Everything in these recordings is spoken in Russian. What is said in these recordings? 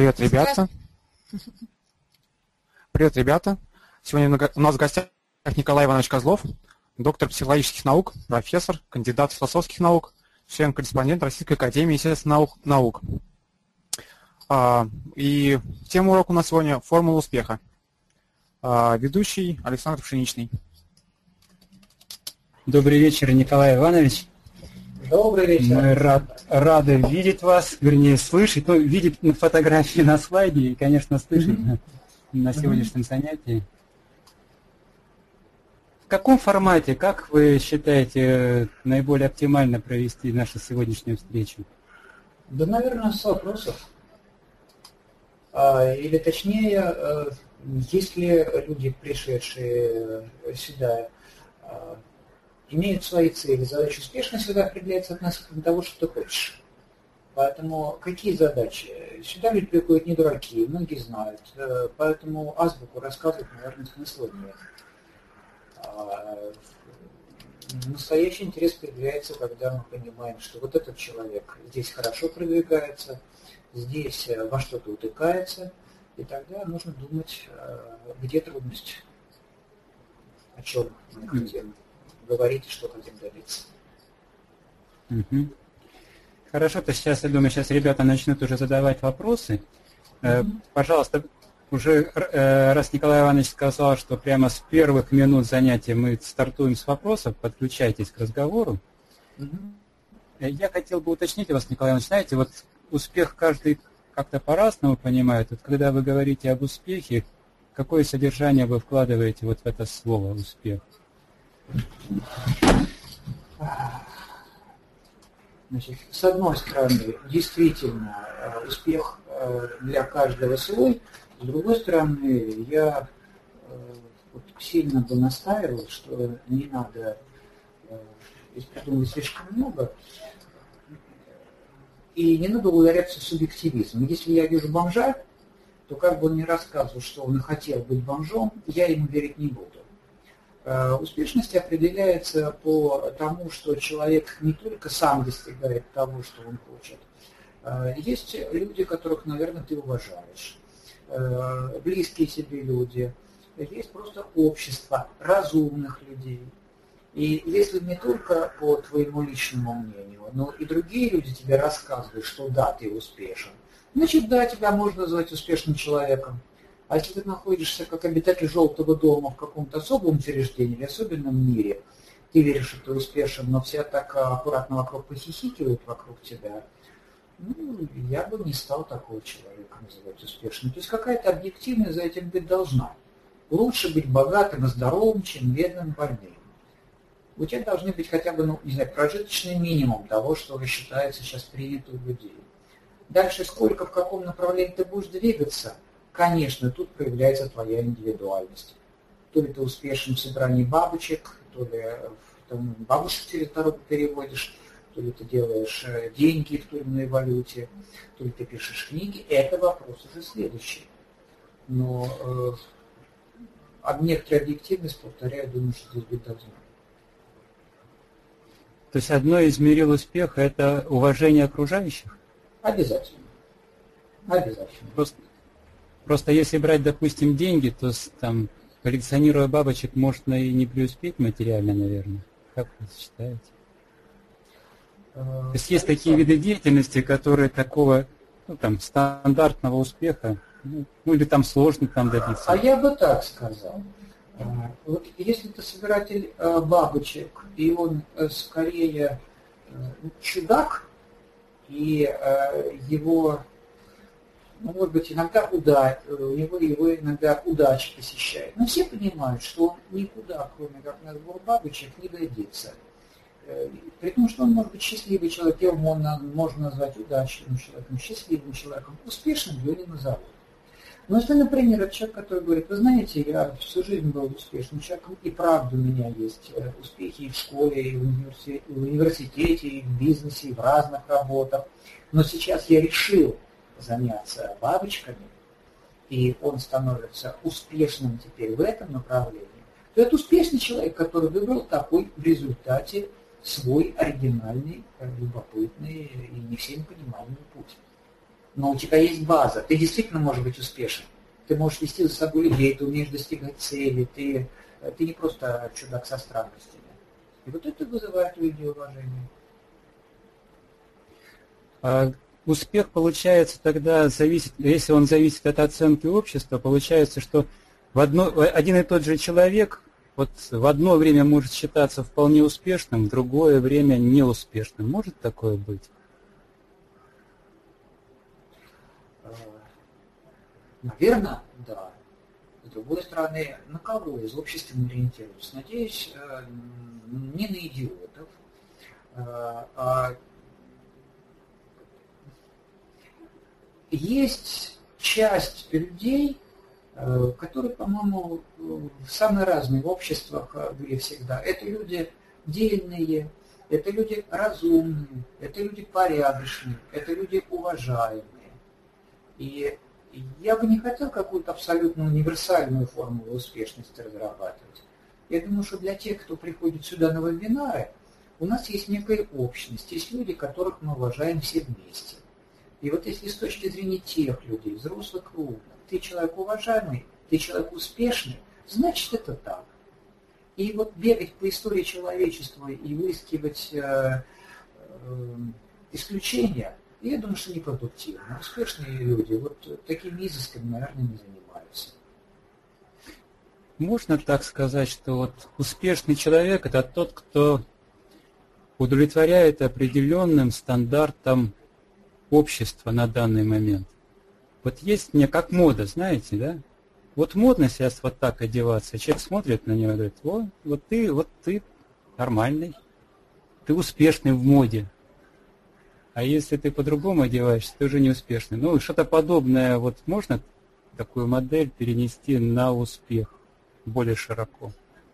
Привет, ребята. Привет, ребята. Сегодня у нас в гостях Николай Иванович Козлов, доктор психологических наук, профессор, кандидат философских наук, член-корреспондент Российской академии естественных наук. И тема урока у нас сегодня «Формула успеха». Ведущий Александр Пшеничный. Добрый вечер, Николай Иванович. Добрый вечер. Мы рады видеть вас, вернее, слышать. Ну, видеть на фотографии на слайде и, конечно, слышать на сегодняшнем занятии. В каком формате, как вы считаете, наиболее оптимально провести нашу сегодняшнюю встречу? Да, наверное, с вопросов. Или точнее, если люди, пришедшие сюда, имеют свои цели, задачи, успешность всегда определяется относительно того, что ты хочешь. Поэтому какие задачи? Сюда люди приходят не дураки, многие знают, поэтому азбуку рассказывать, наверное, смысла нет. Настоящий интерес появляется, когда мы понимаем, что вот этот человек здесь хорошо продвигается, здесь во что-то утыкается, и тогда нужно думать, где трудность, о чем мы хотим говорить, что хотим добиться. Хорошо, то сейчас, я думаю, сейчас ребята начнут уже задавать вопросы. Пожалуйста, уже раз Николай Иванович сказал, что прямо с первых минут занятия мы стартуем с вопросов, подключайтесь к разговору. Я хотел бы уточнить у вас, Николай Иванович, знаете, вот успех каждый как-то по-разному понимает. Вот когда вы говорите об успехе, какое содержание вы вкладываете вот в это слово «успех»? Значит, с одной стороны, действительно, успех для каждого свой. С другой стороны, я сильно бы настаивал, что не надо придумывать слишком много, и не надо ударяться в субъективизм. Если я вижу бомжа, то как бы он мне рассказывал, что он и хотел быть бомжом, я ему верить не буду. Успешность определяется по тому, что человек не только сам достигает того, что он хочет. Есть люди, которых, наверное, ты уважаешь, близкие себе люди, есть просто общество разумных людей. И если не только по твоему личному мнению, но и другие люди тебе рассказывают, что да, ты успешен, значит, да, тебя можно назвать успешным человеком. А если ты находишься как обитатель желтого дома в каком-то особом учреждении или особенном мире, ты веришь, что ты успешен, но все так аккуратно вокруг похихикивают вокруг тебя, ну, я бы не стал такого человека называть успешным. То есть какая-то объективность за этим быть должна. Лучше быть богатым и здоровым, чем бедным и больным. У тебя должны быть хотя бы, прожиточный минимум того, что считается сейчас принято у людей. Дальше сколько, в каком направлении ты будешь двигаться, конечно, тут проявляется твоя индивидуальность. То ли ты успешен в собрании бабочек, то ли бабушек через дорогу переводишь, то ли ты делаешь деньги в той или иной валюте, то ли ты пишешь книги. Это вопрос уже следующий. Но некоторая объективность, повторяю, думаю, что здесь быть должна. То есть одно из мерил успеха – это уважение окружающих? Обязательно. Обязательно. Просто если брать, допустим, деньги, то там, коллекционируя бабочек, можно и не преуспеть материально, наверное. Как вы считаете? То есть такие виды деятельности, которые такого стандартного успеха, или там сложно добиться. А я бы так сказал. Вот если ты собиратель бабочек, и он скорее чудак, и его, может быть, иногда его иногда удача посещает. Но все понимают, что он никуда, кроме как на сбор бабочек, не годится. При том, что он может быть счастливый человек, его можно назвать удачливым человеком, счастливым человеком, успешным его не назовут. Но если, например, это человек, который говорит, вы знаете, я всю жизнь был успешным человеком, и правда у меня есть успехи и в школе, и в университете, и в бизнесе, и в разных работах, но сейчас я решил заняться бабочками, и он становится успешным теперь в этом направлении, то это успешный человек, который выбрал такой в результате свой оригинальный, любопытный и не всем понимаемый путь. но у тебя есть база, ты действительно можешь быть успешен. Ты можешь вести за собой людей, ты умеешь достигать цели, ты не просто чудак со странностями. И вот это вызывает у людей уважение. А успех получается тогда зависит, если он зависит от оценки общества, получается, что один и тот же человек вот в одно время может считаться вполне успешным, в другое время неуспешным. Может такое быть? Наверное, да. С другой стороны, на кого из общества мы ориентируемся? Надеюсь, не на идиотов, а есть часть людей, которые, по-моему, самые разные в обществах были всегда. Это люди дельные, это люди разумные, это люди порядочные, это люди уважаемые. И я бы не хотел какую-то абсолютно универсальную формулу успешности разрабатывать. Я думаю, что для тех, кто приходит сюда на вебинары, у нас есть некая общность, есть люди, которых мы уважаем все вместе. И вот если с точки зрения тех людей, взрослых, крупных, ты человек уважаемый, ты человек успешный, значит это так. И вот бегать по истории человечества и выискивать исключения, я думаю, что непродуктивно. Успешные люди вот такими изысками, наверное, не занимаются. Можно так сказать, что вот успешный человек – это тот, кто удовлетворяет определенным стандартам общества на данный момент. Вот есть мне как мода, знаете, да? Вот модно сейчас вот так одеваться. Человек смотрит на него и говорит: вот ты нормальный, ты успешный в моде. А если ты по-другому одеваешься, ты уже не успешный. Ну, что-то подобное, вот можно такую модель перенести на успех более широко?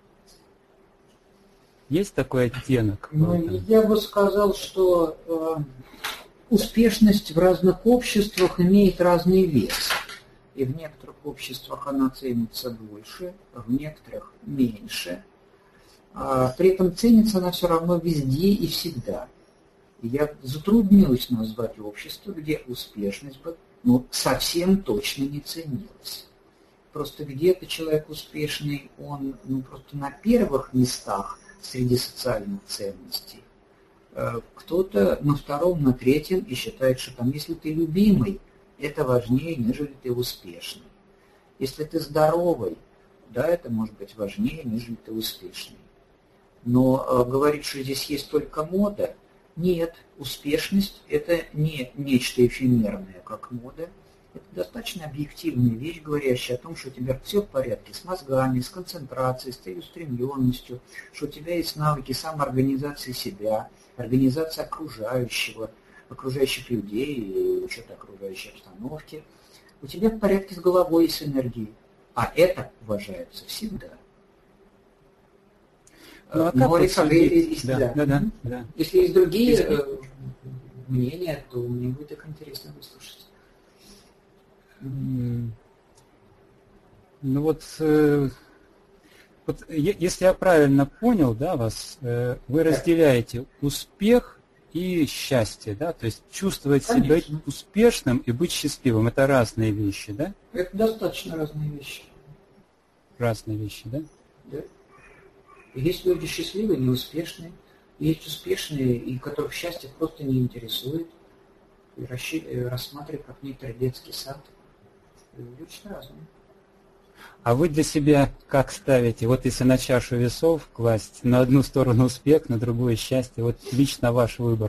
Есть такой оттенок? Я бы сказал, что успешность в разных обществах имеет разный вес. И в некоторых обществах она ценится больше, в некоторых меньше. При этом ценится она все равно везде и всегда. Я затруднюсь назвать общество, где успешность бы совсем точно не ценилась. Просто где-то человек успешный, он просто на первых местах среди социальных ценностей. Кто-то на втором, на третьем и считает, что там, если ты любимый, это важнее, нежели ты успешный. Если ты здоровый, да, это может быть важнее, нежели ты успешный. Но говорить, что здесь есть только мода, нет, успешность – это не нечто эфемерное, как мода. Это достаточно объективная вещь, говорящая о том, что у тебя все в порядке с мозгами, с концентрацией, с целеустремленностью, что у тебя есть навыки самоорганизации себя, организации окружающих людей, учета окружающей обстановки. У тебя в порядке с головой и с энергией. А это уважается всегда. Ну, Александр, да. Если есть другие мнения, то мне будет их интересно выслушать. Ну вот если я правильно понял, да, вас, вы разделяете успех и счастье, да, то есть чувствовать себя успешным и быть счастливым – это разные вещи, да? Это достаточно разные вещи. Разные вещи, да? Да. Есть люди счастливые, неуспешные, есть успешные, и которых счастье просто не интересует, и рассматривают как некоторый детский сад. Люди очень разные. А вы для себя как ставите? Вот если на чашу весов класть, на одну сторону успех, на другую счастье, вот лично ваш выбор.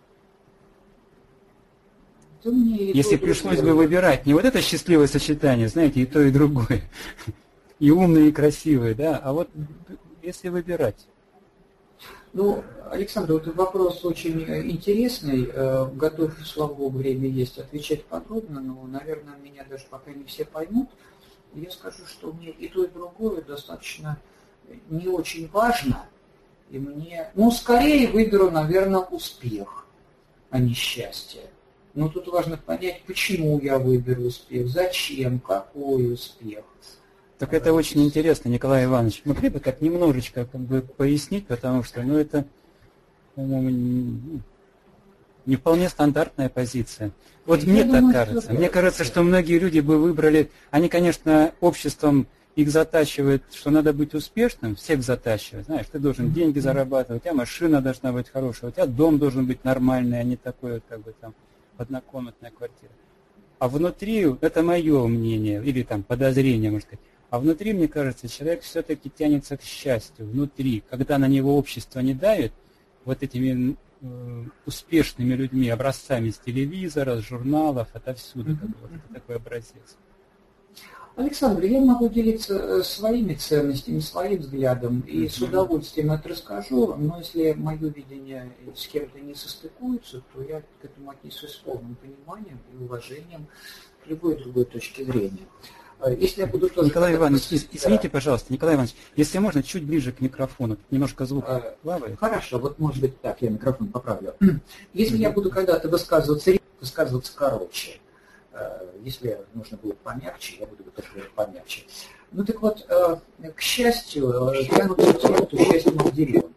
Если пришлось бы выбирать, не вот это счастливое сочетание, знаете, и то, и другое, и умное, и красивое, да, а вот если выбирать. Ну, Александр, вот вопрос очень интересный. Готов, слава богу, время есть отвечать подробно, но, наверное, меня даже пока не все поймут. Я скажу, что мне и то, и другое достаточно не очень важно. И мне, скорее выберу, наверное, успех, а не счастье. Но тут важно понять, почему я выберу успех, зачем, какой успех. Так это очень интересно, Николай Иванович. Могли бы так немножечко пояснить, потому что, это, по-моему, не вполне стандартная позиция. Вот мне так кажется. Мне кажется, что многие люди бы выбрали, они, конечно, обществом их затачивают, что надо быть успешным, всех затачивают. Знаешь, ты должен деньги зарабатывать, у тебя машина должна быть хорошая, у тебя дом должен быть нормальный, а не такой вот, как бы там, однокомнатная квартира. А внутри, это мое мнение, или там подозрение, можно сказать, а внутри, мне кажется, человек все-таки тянется к счастью, внутри, когда на него общество не давит вот этими успешными людьми, образцами с телевизора, с журналов, отовсюду, как бы, вот это такой образец. Александр, я могу делиться своими ценностями, своим взглядом, и с удовольствием это расскажу, но если мое видение с кем-то не состыкуется, то я к этому отнесусь с полным пониманием и уважением к любой другой точке зрения. Если я буду тоже... Николай Иванович, извините, пожалуйста, Николай Иванович, если можно, чуть ближе к микрофону, немножко звук плавает. Хорошо, вот может быть так, я микрофон поправлю. Если я буду когда-то высказываться короче, если нужно будет помягче, я буду говорить помягче. Ну так вот, к счастью, тянутся те, кто счастьем обделен.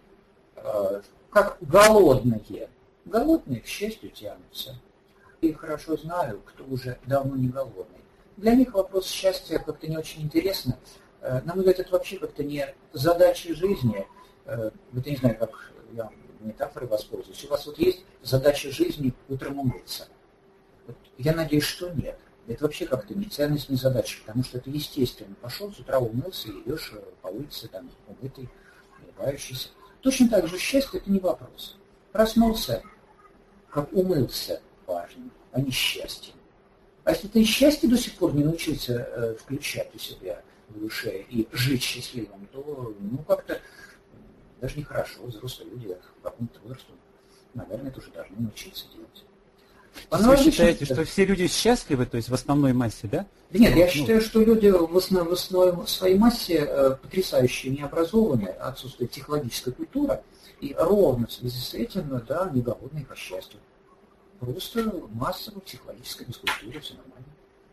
Как голодные. Голодные к счастью тянутся. И хорошо знаю, кто уже давно не голодный. Для них вопрос счастья как-то не очень интересно. На мой взгляд, это вообще как-то не задача жизни. Вот я не знаю, как я метафорой воспользуюсь. У вас вот есть задача жизни утром умыться. Вот я надеюсь, что нет. Это вообще как-то не ценность, не задача, потому что это естественно. Пошел с утра умылся и идешь по улице, там, умытый, улыбающийся. Точно так же счастье – это не вопрос. Проснулся, как умылся, важно, а не счастье. А если ты счастье до сих пор не научился включать у себя в душе и жить счастливым, то, ну, как-то даже нехорошо. Взрослые люди к какому-то возрасту, наверное, это уже должны научиться делать. Вы считаете, что все люди счастливы, то есть в основной массе, да? Да нет, я считаю, что люди в своей массе потрясающе необразованные, отсутствует технологическая культура, и ровно в связи с этим, да, не голодные по счастью. Просто массово психологическая бескультура, все нормально.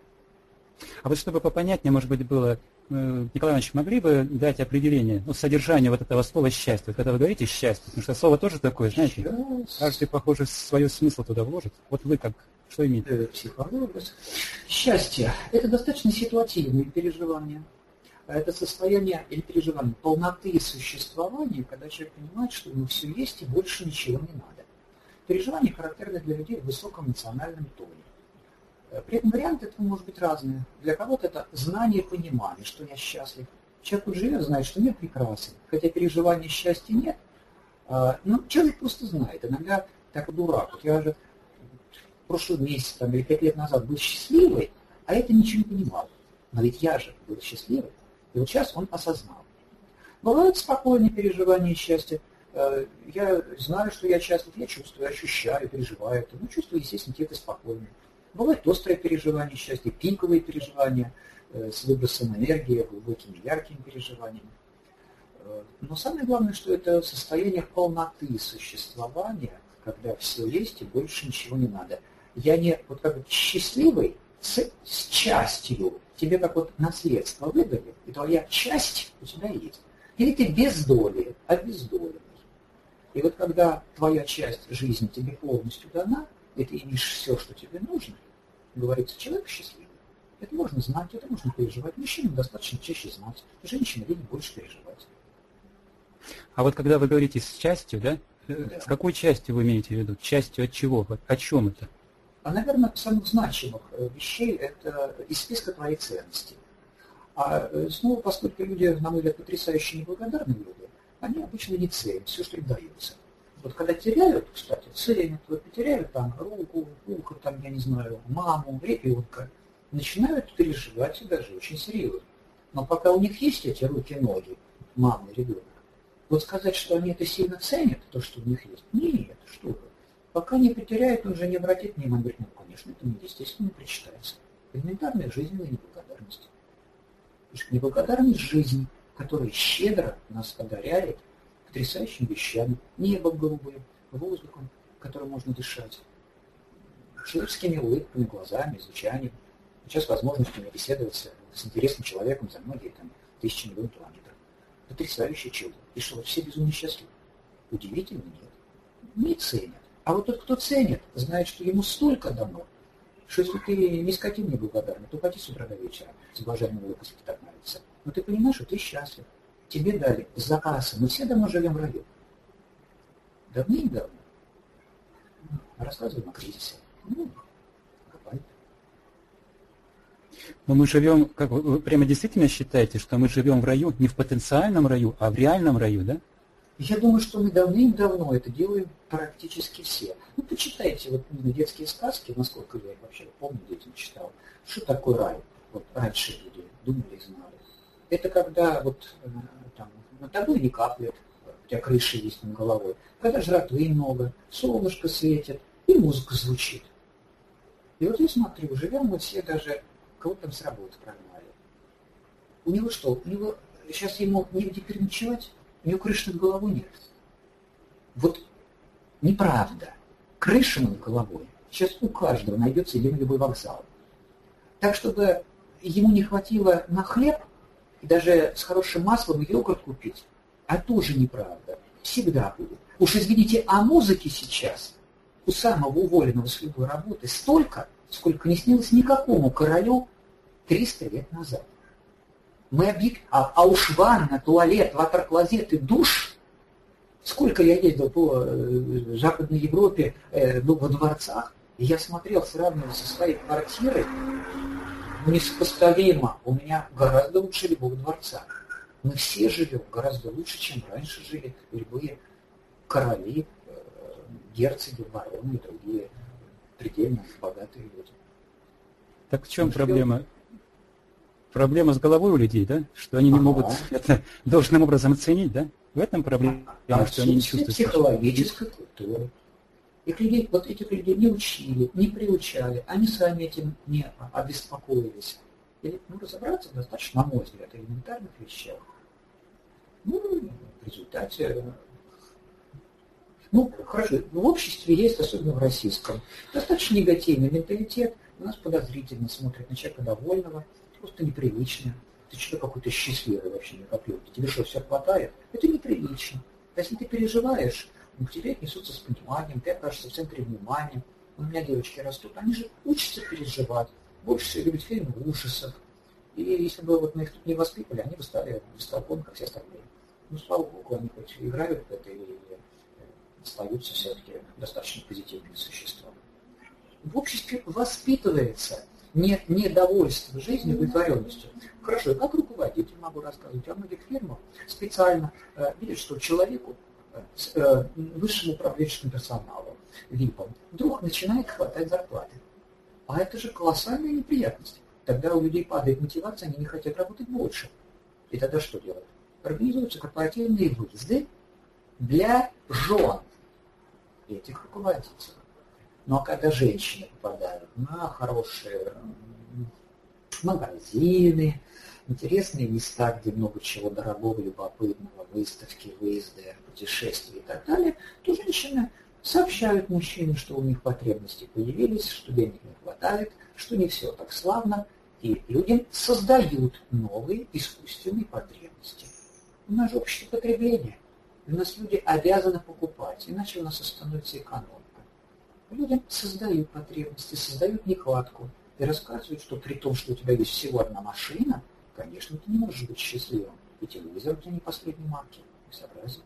А вот чтобы попонятнее, может быть, было, Николай Иванович, могли бы дать определение, ну, содержание вот этого слова «счастье», вот когда вы говорите «счастье», потому что слово тоже такое, знаете, каждый, похоже, свой смысл туда вложит. Вот вы как, что имеете? Психология. Счастье – это достаточно ситуативное переживание. Это состояние или переживание полноты существования, когда человек понимает, что ему все есть и больше ничего не надо. Переживание характерно для людей в высоком эмоциональном тоне. При этом варианты этого может быть разные. Для кого-то это знание, понимание, что я счастлив. Человек вот живет, знает, что мир прекрасен, хотя переживания счастья нет. Но человек просто знает. Иногда так дурак. Вот я же в прошлом месяце там, или 5 лет назад был счастливый, а это ничего не понимал. Но ведь я же был счастливый. И вот сейчас он осознал. Бывают спокойные переживания счастья. Я знаю, что я счастлив, я чувствую, ощущаю, переживаю это. Но чувствую, естественно, тихо, спокойно. Бывают острые переживания счастья, пиковые переживания с выбросом энергии, глубокими, яркими переживаниями. Но самое главное, что это состояние полноты существования, когда все есть и больше ничего не надо. Я не вот как бы счастливый с частью, тебе как вот наследство выдали, и твоя часть у тебя есть. Или ты без доли, обездоленный. И вот когда твоя часть жизни тебе полностью дана, и ты имеешь все, что тебе нужно, говорится, человек счастливый. Это можно знать, это можно переживать. Мужчинам достаточно чаще знать, женщинам видеть больше переживать. А вот когда вы говорите с частью, да, с какой частью вы имеете в виду? Частью от чего? О чем это? Наверное, самых значимых вещей это из списка твоей ценности. А снова, поскольку люди, на мой взгляд, потрясающе неблагодарные люди, они обычно не ценят все, что им дается. Вот когда теряют, кстати, ценят, вот потеряют там руку, ухо, там, я не знаю, маму, ребенка, начинают переживать и даже очень серьезно. Но пока у них есть эти руки, ноги, мама, ребенок, вот сказать, что они это сильно ценят, то, что у них есть, нет, что вы. Пока не потеряют, он же не обратит внимания, говорит, ну, конечно, это мне, естественно, не причитается. Элементарная жизненная неблагодарность. То есть неблагодарность жизни, которая щедро нас одаряет потрясающими вещами, небом голубым, воздухом, которым можно дышать, человеческими улыбками, глазами, изучанием. Сейчас возможностью беседовать с интересным человеком за многие там, тысячи миллионов километров. Потрясающее чудо. И что, вот все безумно счастливы? Удивительно, нет. Не ценят. А вот тот, кто ценит, знает, что ему столько дано, что если ты не скотин неблагодарный, то пойди с утра до вечера, с блаженной улыбкой, если так нравится. Но ты понимаешь, что ты счастлив. Тебе дали с запасом. Мы все давно живем в раю. Давным-давно. Рассказываем о кризисе. Копай. Но мы живем, как вы прямо действительно считаете, что мы живем в раю, не в потенциальном раю, а в реальном раю, да? Я думаю, что мы давным-давно это делаем практически все. Ну, почитайте вот детские сказки, насколько я их вообще помню, детям читал. Что такое рай? Вот раньше люди думали и знали. Это когда вот там над тобой не капает, у тебя крыша есть над головой, когда жратвы много, солнышко светит и музыка звучит. И вот я смотрю, живем мы все даже, кого-то там с работы прогнали. У него что? У него сейчас ему негде переночевать? У него крыши над головой нет. Вот неправда. Крыша над головой сейчас у каждого найдется где-нибудь вокзал. Так, чтобы ему не хватило на хлеб, и даже с хорошим маслом йогурт купить, а тоже неправда. Всегда будет. Уж извините, а музыки сейчас у самого уволенного с любой работы столько, сколько не снилось никакому королю 300 лет назад. А уж ванна, туалет, ватер-клозет и душ, сколько я ездил по Западной Европе, во дворцах, и я смотрел, сравнивал со своей квартирой, несопоставимо, у меня гораздо лучше любого дворца. Мы все живем гораздо лучше, чем раньше жили любые короли, герцоги, бароны и другие предельно богатые люди. Так в чем проблема? Проблема с головой у людей, да? Что они не могут это должным образом оценить, да? В этом проблема, что они не чувствуют. Психологической культуры. Этих людей не учили, не приучали, они сами этим не обеспокоились. И, разобраться достаточно, на мой взгляд, в элементарных вещах. В результате... хорошо, в обществе есть, особенно в российском, достаточно негативный менталитет. У нас подозрительно смотрят на человека довольного, просто неприлично. Ты что какой-то счастливый вообще не копилки. Тебе что, все хватает? Это неприлично. Если ты переживаешь, к тебе отнесутся с пониманием, ты окажешься в центре внимания. У меня девочки растут, они же учатся переживать. Больше всего любят фильмы ужасов. И если бы мы их тут не воспитывали, они бы стали бестолковыми, как все остальные. Слава богу, они хоть играют в это и остаются все-таки достаточно позитивными существами. В обществе воспитывается недовольство жизнью, удовлетворенностью. Хорошо, как руководитель могу рассказывать о многих фирмах специально видят, что человеку, высшему управленческому персоналу, ВИПам, вдруг начинает хватать зарплаты. А это же колоссальная неприятность. Тогда у людей падает мотивация, они не хотят работать больше. И тогда что делают? Организуются корпоративные выезды для жен этих руководителей. Ну а когда женщины попадают на хорошие магазины, интересные места, где много чего дорогого, любопытного, выставки, выезды, путешествия и так далее, то женщины сообщают мужчине, что у них потребности появились, что денег не хватает, что не все так славно, и люди создают новые искусственные потребности. У нас же общество потребления. У нас люди обязаны покупать, иначе у нас остановится экономика. Люди создают потребности, создают нехватку и рассказывают, что при том, что у тебя есть всего одна машина, конечно, ты не можешь быть счастливым. И телевизор у тебя не последней марки. Безобразие.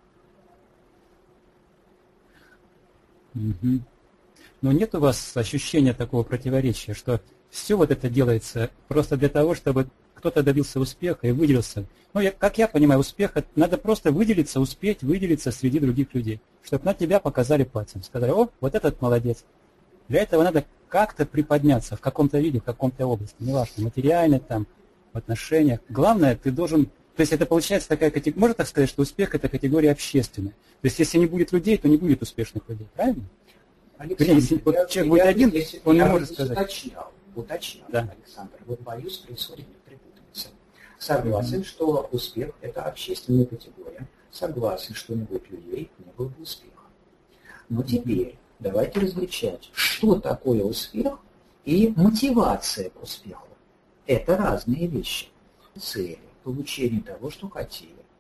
Угу. Но нет у вас ощущения такого противоречия, что все вот это делается просто для того, чтобы кто-то добился успеха и выделился. Как я понимаю, успех, надо просто выделиться, успеть выделиться среди других людей, чтобы на тебя показали пальцем, сказали: о, вот этот молодец. Для этого надо как-то приподняться в каком-то виде, в каком-то области, неважно, материально, там, в отношениях. Главное, ты должен... То есть это получается такая категория... Можно так сказать, что успех – это категория общественная. То есть если не будет людей, то не будет успешных людей, правильно? Александр, человек будет один, он не может сказать. Уточнял, да. Александр. Вот боюсь, происходит неприпутанница. Согласен, что успех – это общественная категория. Согласен, что не будет людей, не было бы успеха. Но теперь давайте различать, что такое успех и мотивация к успеху. Это разные вещи. Цели, получение того, что хотели.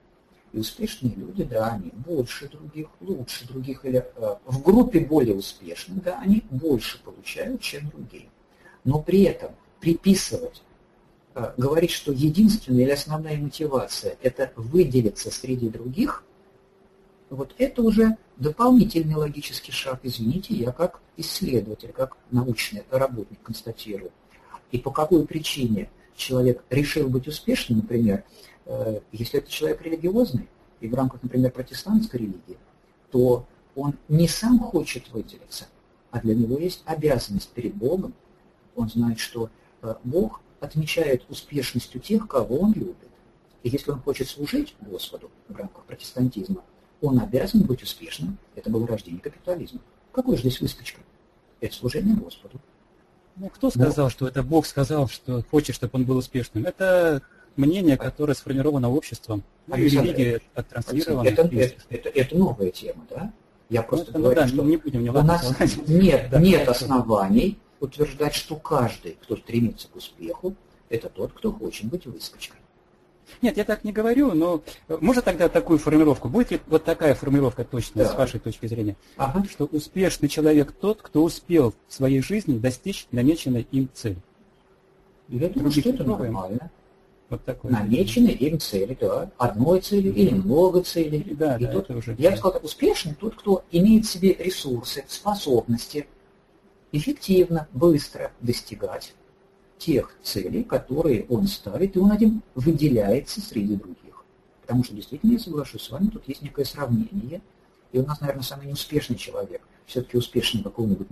И успешные люди, да, они больше других, лучше других, или в группе более успешных, да, они больше получают, чем другие. Но при этом приписывать, говорить, что единственная или основная мотивация – это выделиться среди других, вот это уже дополнительный логический шаг. Извините, я как исследователь, как научный работник констатирую. И по какой причине человек решил быть успешным, например, если это человек религиозный, и в рамках, например, протестантской религии, то он не сам хочет выделиться, а для него есть обязанность перед Богом. Он знает, что Бог отмечает успешностью тех, кого он любит. И если он хочет служить Господу в рамках протестантизма, он обязан быть успешным. Это было рождение капитализма. Какой же здесь выскочка? Это служение Господу. Ну, кто сказал, что это Бог сказал, что хочет, чтобы он был успешным? Это мнение, которое сформировано обществом. Религия оттранслирована. Это новая тема, да? Я просто говорю, да, что не будем, у нас нет оснований утверждать, что каждый, кто стремится к успеху, это тот, кто хочет быть выскочкой. Нет, я так не говорю, но можно тогда такую формулировку? Будет ли вот такая формулировка точно, с вашей точки зрения? Ага. Что успешный человек тот, кто успел в своей жизни достичь намеченной им цели. Я думаю, что это нормально. Вот такой. Намеченные им цели, да. Одной цели или много целей. Да, и да, тот, это уже... Я бы сказал, успешный тот, кто имеет в себе ресурсы, способности эффективно, быстро достигать тех целей, которые он ставит, и он один выделяется среди других. Потому что действительно, я соглашусь с вами, тут есть некое сравнение. И у нас, наверное, самый неуспешный человек, все-таки успешный какого-нибудь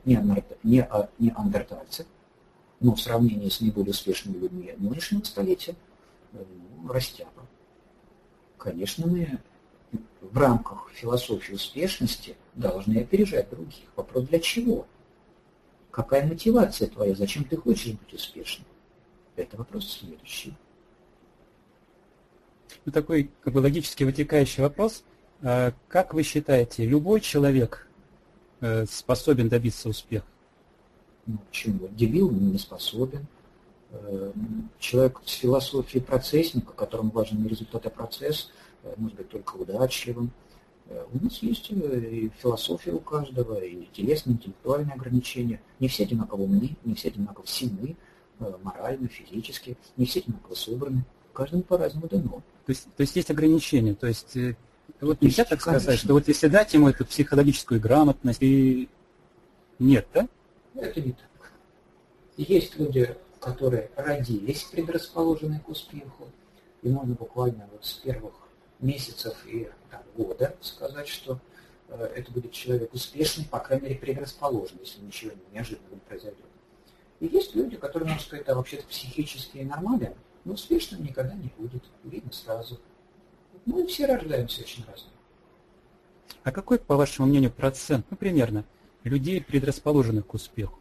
неандертальца, но в сравнении с наиболее успешными людьми нынешнего столетия, растяпа. Конечно, мы в рамках философии успешности должны опережать других. Вопрос для чего? Какая мотивация твоя? Зачем ты хочешь быть успешным? Это вопрос следующий. Ну, такой логически вытекающий вопрос. Как вы считаете, любой человек способен добиться успеха? Ну, почему? Дебил не способен. Человек с философией процессника, которому важен не результат, а процесс, может быть только удачливым. У нас есть и философия у каждого, и телесные, интеллектуальные ограничения. Не все одинаково умны, не все одинаково сильны, морально, физически, не все одинаково собраны. Каждому по-разному дано. То есть есть ограничения. То есть вот нельзя так сказать, что вот если дать ему эту психологическую грамотность, и нет, да? Это не так. Есть люди, которые родились предрасположенные к успеху, и можно буквально вот с первых месяцев и года сказать, что это будет человек успешный, по крайней мере, предрасположен, если ничего неожиданного не произойдет. И есть люди, которые, можно сказать, вообще-то психически нормален, но успешным никогда не будет, видно сразу. Мы все рождаемся очень разные. А какой, по вашему мнению, процент, ну, примерно, людей, предрасположенных к успеху?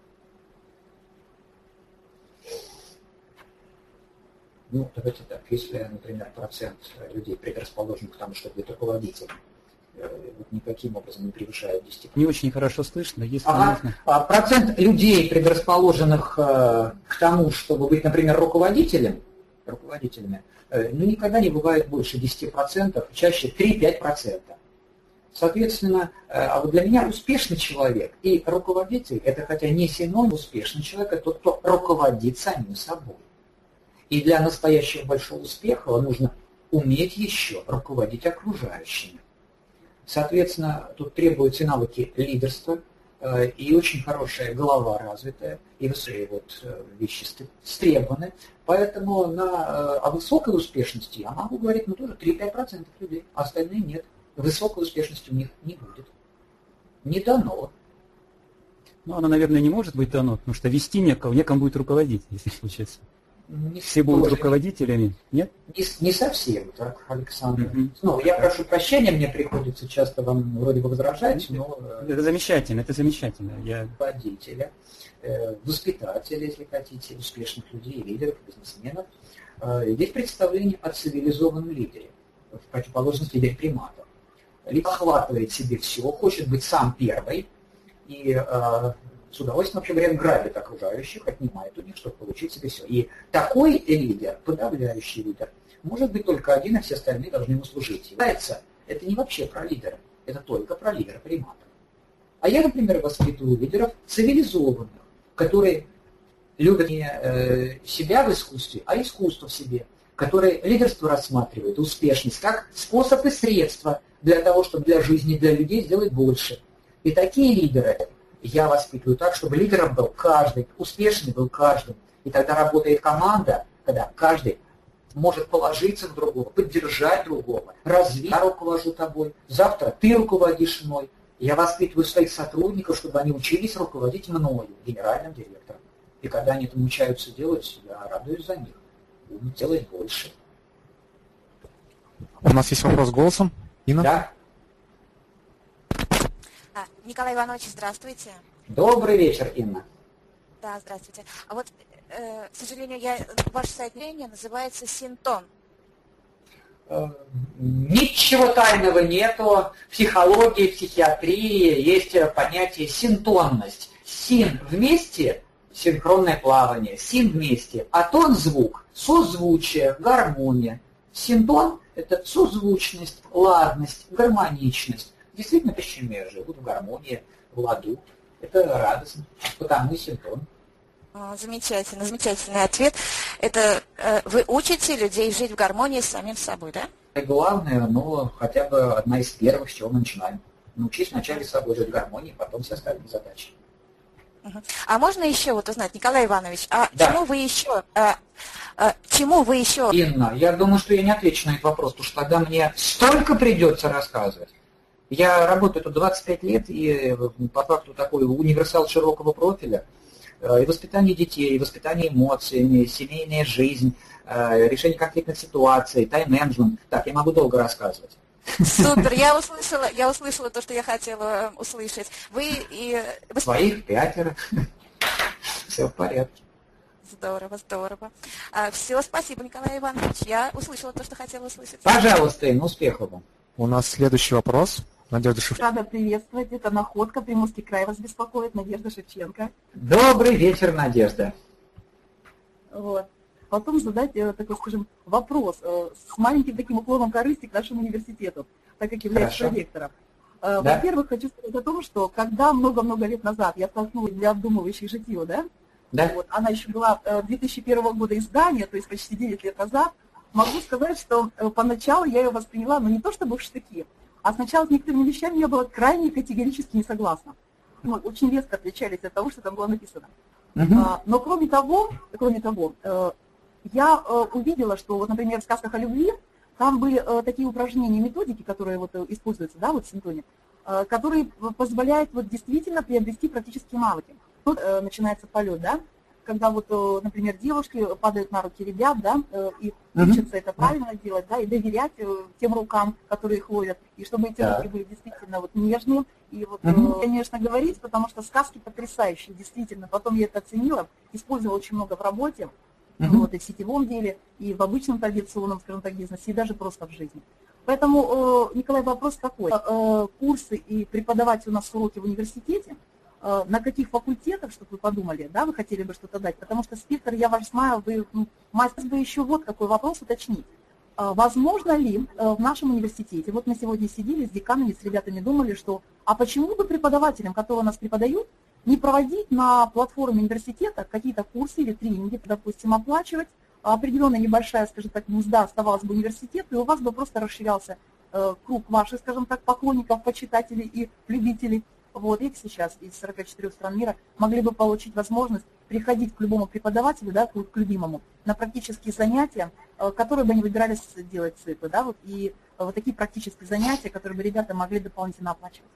Ну, давайте так, если, например, процент людей предрасположен к тому, чтобы быть руководителем, никаким образом не превышает 10%. Не очень хорошо слышно, если можно... Процент людей, предрасположенных к тому, чтобы быть, например, руководителями, ну, никогда не бывает больше 10%, чаще 3-5%. Соответственно, а вот для меня успешный человек и руководитель, это хотя не синоним, успешный человек, это тот, кто руководит самим собой. И для настоящего большого успеха нужно уметь еще руководить окружающими. Соответственно, тут требуются навыки лидерства и очень хорошая голова развитая, и высокие вещи стребованы. Поэтому о высокой успешности я могу говорить, тоже 3-5% людей, а остальные нет. Высокой успешности у них не будет. Не дано. Ну, она, наверное, не может быть дано, потому что вести некому будет руководить, если случится. Все будут руководителями, нет? Не совсем так, Александр. Снова, я прошу прощения, мне приходится часто вам вроде бы возражать, но... Это замечательно, Руководителя, воспитателя, если хотите, успешных людей, лидеров, бизнесменов. Есть представление о цивилизованном лидере, в противоположность лидеру приматов. Либо охватывает себе все, хочет быть сам первый, и с удовольствием, вообще говоря, грабит окружающих, отнимает у них, чтобы получить себе все. И такой лидер, подавляющий лидер, Может быть только один, а все остальные должны ему служить. Это не вообще про лидера, это только про лидера-примата. А я, например, воспитываю лидеров цивилизованных, которые любят не себя в искусстве, а искусство в себе, которые лидерство рассматривают, успешность, как способ и средство для того, чтобы для жизни, для людей сделать больше. И такие лидеры я воспитываю так, чтобы лидером был каждый, успешный был каждый. И тогда работает команда, когда каждый может положиться в другого, поддержать другого, развить. Я руковожу тобой, завтра ты руководишь мной. Я воспитываю своих сотрудников, чтобы они учились руководить мною, генеральным директором. И когда они это научаются делать, я радуюсь за них. Будут делать больше. У нас есть вопрос голосом. Инна? Да. Николай Иванович, здравствуйте. Добрый вечер, Инна. Да, здравствуйте. А вот, к сожалению, ваш сайт называется Синтон. Ничего тайного нету. В психологии, в психиатрии есть понятие синтонность. Син вместе, синхронное плавание, син вместе, а тон звук, созвучие, гармония. Синтон – это созвучность, ладность, гармоничность. Действительно, пещерные живут в гармонии, в ладу. Это радостно, потому и синтон. Замечательно, замечательный ответ. Это вы учите людей жить в гармонии с самим собой, да? И главное, хотя бы одна из первых, с чего мы начинаем. Научись вначале с собой жить в гармонии, потом все остальные задачи. А можно еще узнать, Николай Иванович, да. чему вы еще... Инна, я думаю, что я не отвечу на этот вопрос, потому что тогда мне столько придется рассказывать. Я работаю тут 25 лет, и по факту такой универсал широкого профиля. И воспитание детей, и воспитание эмоциями, семейная жизнь, решение конфликтных ситуаций, тайм-менеджмент. Так, я могу долго рассказывать. Супер, я услышала то, что я хотела услышать. Своих 5. Все в порядке. Здорово, здорово. Все, спасибо, Николай Иванович. Я услышала то, что хотела услышать. Пожалуйста, Инна, успехов вам. У нас следующий вопрос. Надежда Шевченко. Рада приветствовать. Это Находка, Приморский край вас беспокоит. Надежда Шевченко. Добрый вечер, Надежда. Вот. Потом задать такой, скажем, вопрос с маленьким таким уклоном корысти к нашему университету, так как являюсь проректором. Да? Во-первых, хочу сказать о том, что когда много-много лет назад я столкнулась для обдумывающих житье, да? Вот, она еще была 2001 года издания, то есть почти 9 лет назад, могу сказать, что поначалу я ее восприняла, но не то чтобы в штыки, а сначала с некоторыми вещами я была крайне категорически не согласна. Очень резко отличались от того, что там было написано. Но кроме того, я увидела, что, вот, например, в сказках о любви, там были такие упражнения, методики, которые вот используются, да, вот в Синтоне, которые позволяют вот действительно приобрести практические навыки. Тут начинается полет, да, когда вот, например, девушки падают на руки ребят, да, и учатся это правильно делать, да, и доверять тем рукам, которые их ловят, и чтобы эти руки были действительно вот нежные, и вот, конечно, говорить, потому что сказки потрясающие, действительно, потом я это оценила, использовала очень много в работе, вот, и в сетевом деле, и в обычном традиционном, скажем так, бизнесе, и даже просто в жизни. Поэтому, Николай, вопрос такой, курсы и преподавать у нас уроки в университете, на каких факультетах, чтобы вы подумали, да, вы хотели бы что-то дать, потому что спектр я ваш знаю, вы мастер бы еще вот какой вопрос уточнить. Возможно ли в нашем университете, вот мы сегодня сидели с деканами, с ребятами думали, что, а почему бы преподавателям, которые у нас преподают, не проводить на платформе университета какие-то курсы или тренинги, допустим, оплачивать, определенная небольшая, скажем так, мзда оставалась бы университету, и у вас бы просто расширялся круг ваших, скажем так, поклонников, почитателей и любителей. Вот, их сейчас из 44 стран мира могли бы получить возможность приходить к любому преподавателю, да, к любимому, на практические занятия, которые бы они выбирались делать циклы, да, вот, и вот такие практические занятия, которые бы ребята могли дополнительно оплачивать.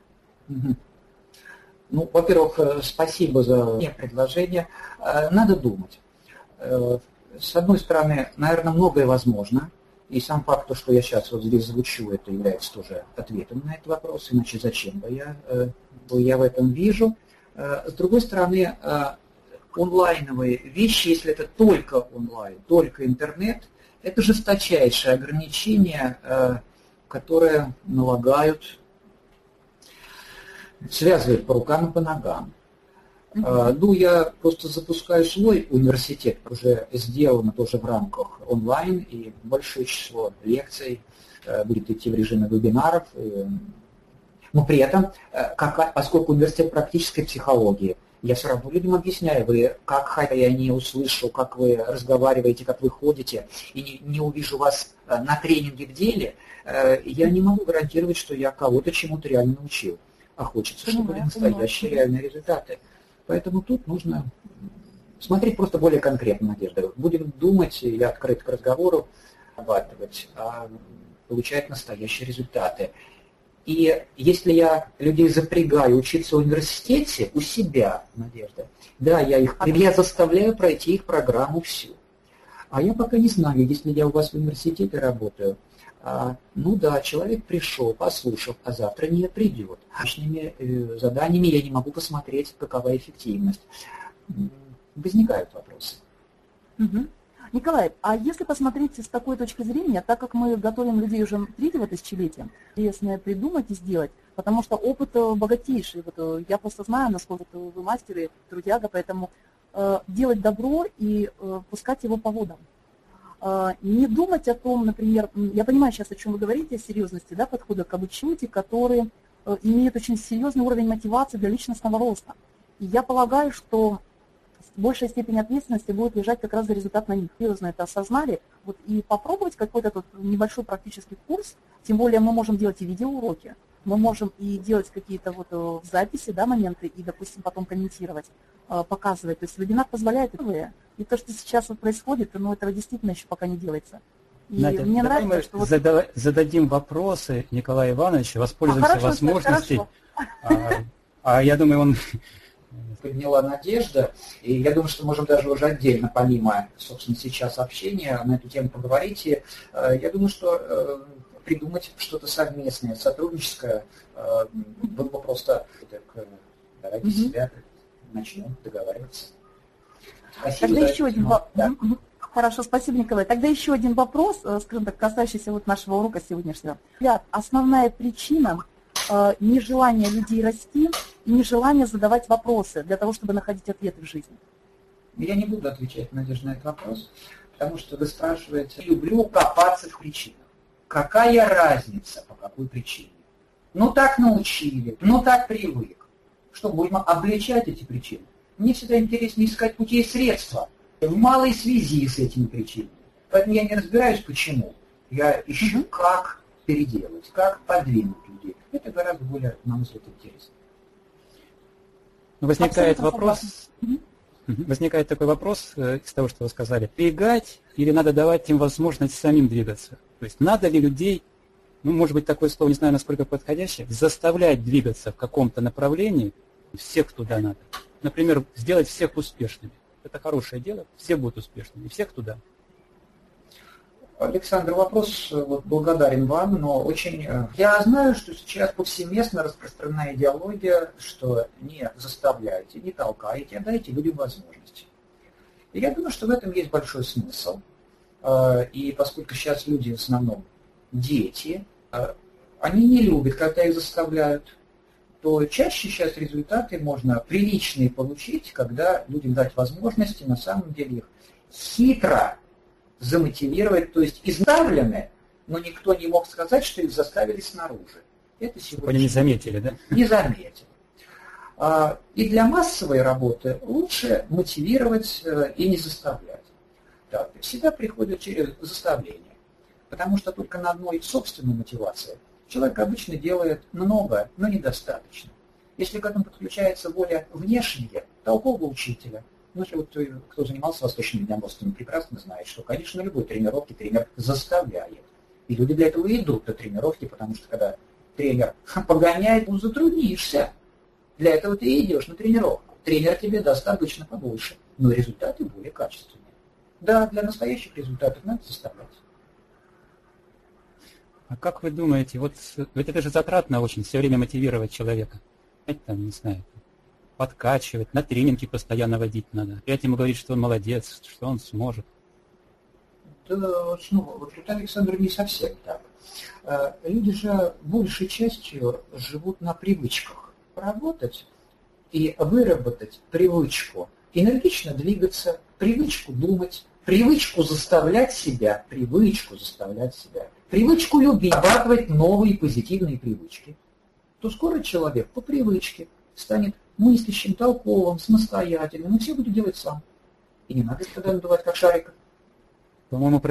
Ну, во-первых, спасибо за предложение. Надо думать. С одной стороны, наверное, многое возможно. И сам факт, что я сейчас вот здесь звучу, это является тоже ответом на этот вопрос, иначе зачем бы я в этом вижу. С другой стороны, онлайновые вещи, если это только онлайн, только интернет, это жесточайшее ограничение, которое налагают, связывают по рукам и по ногам. Ну, я просто запускаю свой университет, уже сделано тоже в рамках онлайн, и большое число лекций будет идти в режиме вебинаров. Но при этом, поскольку университет практической психологии, я все равно людям объясняю, хотя я не услышу, как вы разговариваете, как вы ходите, и не увижу вас на тренинге в деле, я не могу гарантировать, что я кого-то чему-то реально научил. А хочется, чтобы были настоящие реальные результаты. Поэтому тут нужно смотреть просто более конкретно, Надежда. Будем думать или открыть к разговору, обрабатывать, а получать настоящие результаты. И если я людей запрягаю учиться в университете у себя, Надежда, да, я заставляю пройти их программу всю. А я пока не знаю, если я у вас в университете работаю, ну да, человек пришел, послушал, а завтра не придет. Личными заданиями я не могу посмотреть, какова эффективность. Возникают вопросы. Угу. Николай, а если посмотреть с такой точки зрения, так как мы готовим людей уже третьего тысячелетия, интересное придумать и сделать, потому что опыт богатейший. Вот, я просто знаю, насколько вы мастеры, трудяга, поэтому делать добро и пускать его по водам. Не думать о том, например, я понимаю сейчас, о чем вы говорите, о серьезности, да, подхода к обучению, которые имеют очень серьезный уровень мотивации для личностного роста. И я полагаю, что большая степень ответственности будет лежать как раз за результат на них. Серьезно это осознали. Вот, и попробовать какой-то тут небольшой практический курс, тем более мы можем делать и видеоуроки, мы можем и делать какие-то вот записи, да, моменты, и, допустим, потом комментировать, показывать. То есть вебинар позволяет это. И то, что сейчас вот происходит, ну, этого действительно еще пока не делается. И Надя, мне давай нравится, мы что зададим вопросы Николаю Ивановичу, воспользуемся хорошо, возможностью. хорошо. Я думаю, он... Подняла Надежда, и я думаю, что можем даже уже отдельно, помимо, собственно, сейчас общения, на эту тему поговорить. И я думаю, что придумать что-то совместное, сотрудническое, было бы просто так, давайте себя начнем договариваться. Спасибо. Тогда еще один вопрос. Да. Хорошо, спасибо, Николай. Тогда еще один вопрос, скажем так, касающийся вот нашего урока сегодняшнего. Ребят, основная причина нежелания людей расти и нежелания задавать вопросы для того, чтобы находить ответы в жизни. Я не буду отвечать, Надежда, на этот вопрос, потому что вы спрашиваете, люблю копаться в причинах. Какая разница, по какой причине? Ну так научили, ну так привык. Что, будем облегчать эти причины? Мне всегда интереснее искать пути и средства в малой связи с этими причинами. Поэтому я не разбираюсь, почему. Я ищу, как переделать, как подвинуть людей. Это гораздо более, на мой взгляд, интересно. Возникает такой вопрос из того, что вы сказали. Двигать или надо давать им возможность самим двигаться? То есть надо ли людей, ну, может быть, такое слово, не знаю, насколько подходящее, заставлять двигаться в каком-то направлении, всех туда надо. Например, сделать всех успешными. Это хорошее дело, все будут успешными, всех туда. Александр, вопрос благодарен вам, но очень... Я знаю, что сейчас повсеместно распространена идеология, что не заставляйте, не толкайте, а дайте людям возможности. И я думаю, что в этом есть большой смысл. И поскольку сейчас люди в основном дети, они не любят, когда их заставляют, то чаще сейчас результаты можно приличные получить, когда людям дать возможности, на самом деле их хитро замотивировать, то есть изставлены, но никто не мог сказать, что их заставили снаружи. Это сегодня... Они не заметили, да? Не заметили. И для массовой работы лучше мотивировать и не заставлять. Так, всегда приходит через заставление, потому что только на одной собственной мотивации человек обычно делает много, но недостаточно. Если к этому подключается более внешняя, толкового учителя, ну, если вот кто занимался восточными единоборствами, прекрасно знает, что, конечно, на любой тренировке тренер заставляет. И люди для этого и идут на тренировки, потому что когда тренер погоняет, ну, затруднишься. Для этого ты и идешь на тренировку. Тренер тебе даст обычно побольше, но результаты более качественные. Да, для настоящих результатов надо заставлять. А как вы думаете, вот ведь это же затратно очень, все время мотивировать человека? Там, не знаю, подкачивать, на тренинги постоянно водить надо. Опять ему говорить, что он молодец, что он сможет. Да, ну, вот тут, Александр, не совсем так. Люди же большей частью живут на привычках. Поработать и выработать привычку энергично двигаться, привычку думать, привычку заставлять себя, привычку любить, вырабатывать новые позитивные привычки, то скоро человек по привычке станет мыслящим, толковым, самостоятельным, и все будет делать сам. И не надо тогда надувать как шарик. По-моему,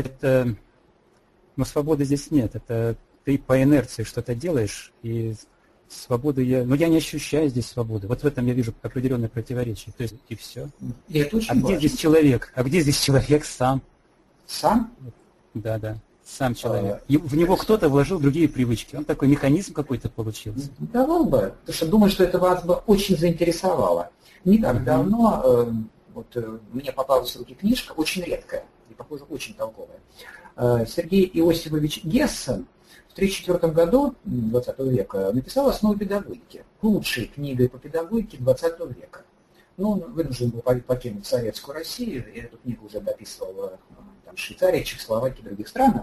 но свободы здесь нет. Это ты по инерции что-то делаешь, и свободу я не ощущаю здесь свободу. Вот в этом я вижу определенное противоречие. То есть и все. И это очень важно. Здесь человек? А где здесь человек сам? Сам? Да. Сам человек. В него кто-то вложил другие привычки. Он такой механизм какой-то получился. Давал бы, потому что думаю, что это вас бы очень заинтересовало. Не так давно мне попалась в руки книжка, очень редкая и, похоже, очень толковая. Сергей Иосифович Гессен в 1934 году 20 века написал «Основы педагогики», лучшей книгой по педагогике 20 века. Но он вынужден был покинуть Советскую Россию, и эту книгу уже дописывал в Швейцарии, Чехословакии и других странах.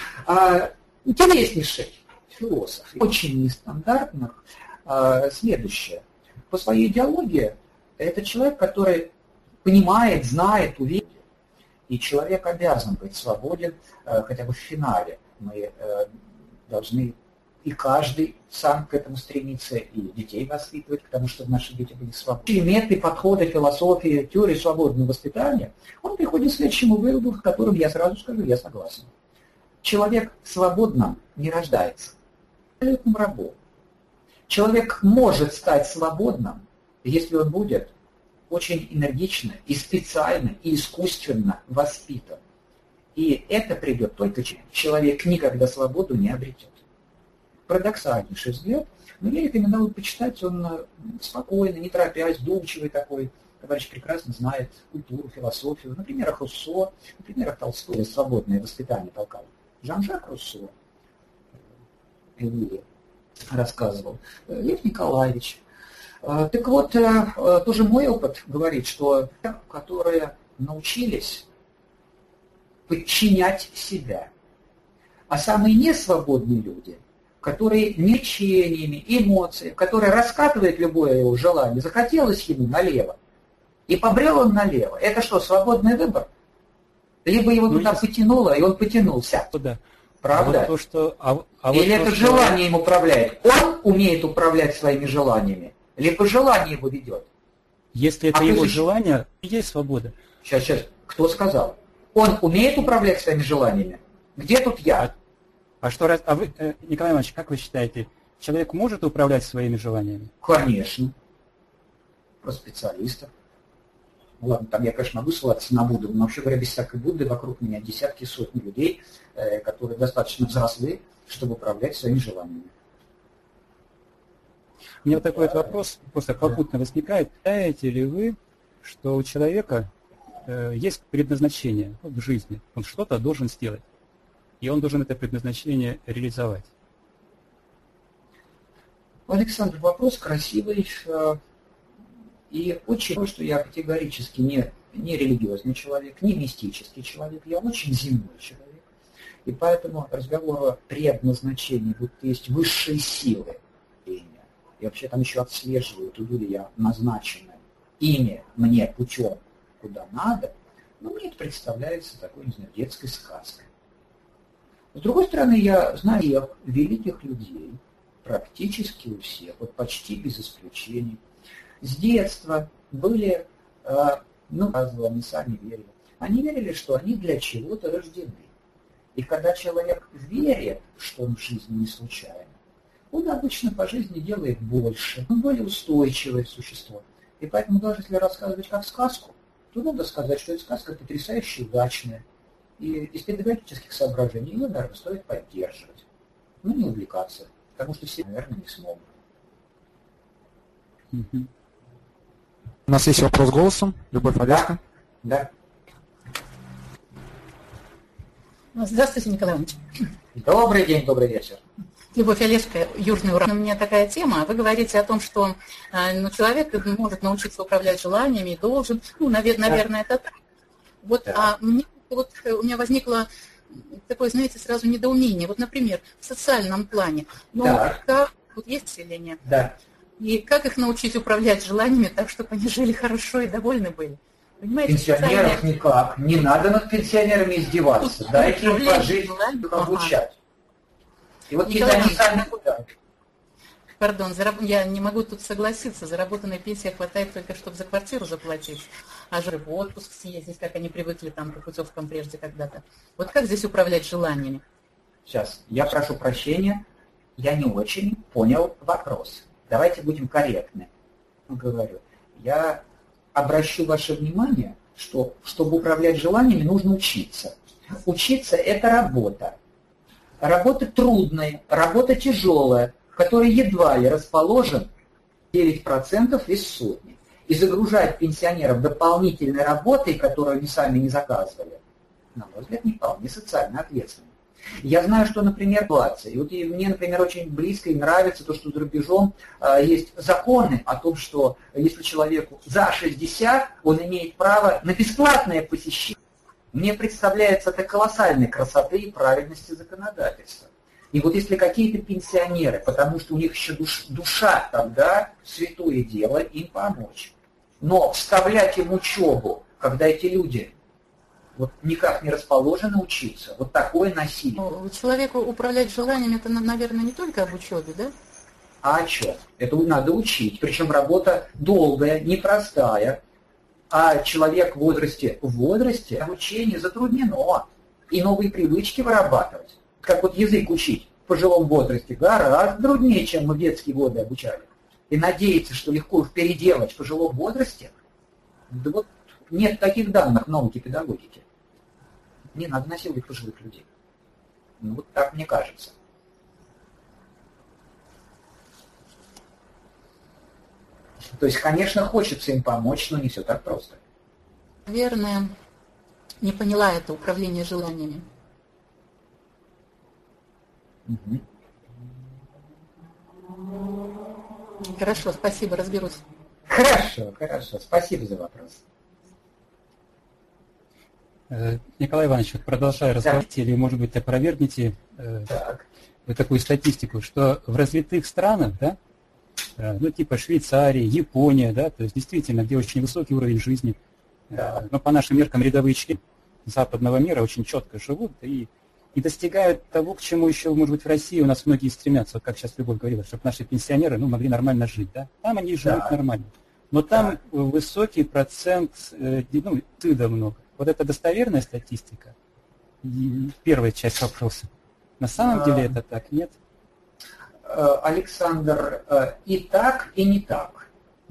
Интереснейший философ, очень нестандартных, следующее. По своей идеологии это человек, который понимает, знает, уверен, и человек обязан быть свободен хотя бы в финале. Мы должны и каждый сам к этому стремиться, и детей воспитывать, потому что наши дети были свободны. Методы, подходы, философии, теории свободного воспитания, он приходит к следующему выводу, с которым я сразу скажу, я согласен. Человек свободным не рождается, абсолютным рабом. Человек может стать свободным, если он будет очень энергично и специально, и искусственно воспитан. И это придет только человек никогда свободу не обретет. Парадоксальнейший взгляд, но я рекомендую почитать, он спокойный, не торопясь, вдумчивый такой. Товарищ прекрасно знает культуру, философию. На примерах Руссо, на примерах Толстого «Свободное воспитание» толкал. Жан-Жак Руссо, Эмилия, рассказывал. Лев Николаевич. Так вот, тоже мой опыт говорит, что которые научились подчинять себя. А самые несвободные люди, которые мечениями, эмоциями, которые раскатывают любое его желание, захотелось ему налево, и побрел он налево. Это что, свободный выбор? Либо его туда потянуло, и он потянулся. Да. Правда? Или это желание им управляет? Он умеет управлять своими желаниями, либо желание его ведет? Если это его желание, есть свобода. Сейчас. Кто сказал? Он умеет управлять своими желаниями? Где тут я? А вы, Николай Иванович, как вы считаете, человек может управлять своими желаниями? Конечно. Про специалистов. Ладно, там я, конечно, могу ссылаться на Будду, но вообще говоря, без всякой Будды вокруг меня десятки, сотни людей, которые достаточно взрослые, чтобы управлять своими желаниями. У меня вот такой вот вопрос просто попутно возникает. Считаете ли вы, что у человека есть предназначение в жизни? Он что-то должен сделать, и он должен это предназначение реализовать? Александр, вопрос красивый. И очень, что я категорически не религиозный человек, не мистический человек, я очень земной человек. И поэтому разговор о предназначении, будто есть высшие силы. И вообще там еще отслеживаю, иду ли я назначенное ими мне путем куда надо, но мне это представляется такой, не знаю, детской сказкой. С другой стороны, я знаю всех великих людей, практически у всех, вот почти без исключений, с детства были, они сами верили. Они верили, что они для чего-то рождены. И когда человек верит, что он в жизни не случайно, он обычно по жизни делает больше, он более устойчивое существо. И поэтому даже если рассказывать как сказку, то надо сказать, что эта сказка потрясающе удачная. И из педагогических соображений ее, наверное, стоит поддерживать. Но не увлекаться, потому что все, наверное, не смогут. У нас есть вопрос голосом. Любовь Олежка. Да. Здравствуйте, Николай Иванович. Добрый день, добрый вечер. Любовь Олежка, Южный Урал. У меня такая тема. Вы говорите о том, что человек может научиться управлять желаниями, должен. Наверное, это так. Вот, да. У меня возникло такое, знаете, сразу недоумение. Вот, например, в социальном плане. Как есть население. Да. И как их научить управлять желаниями так, чтобы они жили хорошо и довольны были? Понимаете, Пенсионеров никак. Не надо над пенсионерами издеваться. Дайте им пожить, обучать. И вот когда они сами куда? Пардон, я не могу тут согласиться. Заработанной пенсии хватает только, чтобы за квартиру заплатить, а же в отпуск съездить, как они привыкли там по путевкам прежде когда-то. Вот как здесь управлять желаниями? Сейчас, я прошу прощения, я не очень понял вопрос. Давайте будем корректны. Говорю, я обращу ваше внимание, что чтобы управлять желаниями, нужно учиться. Учиться – это работа. Работа трудная, работа тяжелая, в которой едва ли расположен 9% из сотни. И загружать пенсионеров дополнительной работой, которую они сами не заказывали, на мой взгляд, не вполне социально ответственно. Я знаю, что, например, ситуация, и вот мне, например, очень близко и нравится то, что за рубежом есть законы о том, что если человеку за 60, он имеет право на бесплатное посещение. Мне представляется это колоссальной красоты и правильности законодательства. И вот если какие-то пенсионеры, потому что у них еще душа тогда, святое дело, им помочь. Но вставлять им учебу, когда эти люди вот никак не расположены учиться, вот такое насилие. Человеку управлять желаниями, это, наверное, не только об учебе, да? А о чем? Это надо учить. Причем работа долгая, непростая. А человек в возрасте обучение затруднено. И новые привычки вырабатывать. Как вот язык учить в пожилом возрасте гораздо труднее, чем мы в детские годы обучали. И надеяться, что легко их переделать в пожилом возрасте, да вот нет таких данных в науке педагогики. Не надо насиловать пожилых людей. Ну, вот так мне кажется. То есть, конечно, хочется им помочь, но не все так просто. Наверное, не поняла это управление желаниями. Угу. Хорошо, спасибо, разберусь. Хорошо, спасибо за вопрос. Николай Иванович, продолжая разговаривать, или, может быть, опровергните такую статистику, что в развитых странах, да, ну, типа Швейцарии, Япония, да, то есть действительно, где очень высокий уровень жизни, но по нашим меркам рядовые члены западного мира очень четко живут и достигают того, к чему еще, может быть, в России у нас многие стремятся, вот как сейчас Любовь говорила, чтобы наши пенсионеры могли нормально жить, да, там они живут нормально, но там высокий процент, стыда много. Вот это достоверная статистика? Первая часть вопроса. На самом деле это так, нет? Александр, и так, и не так.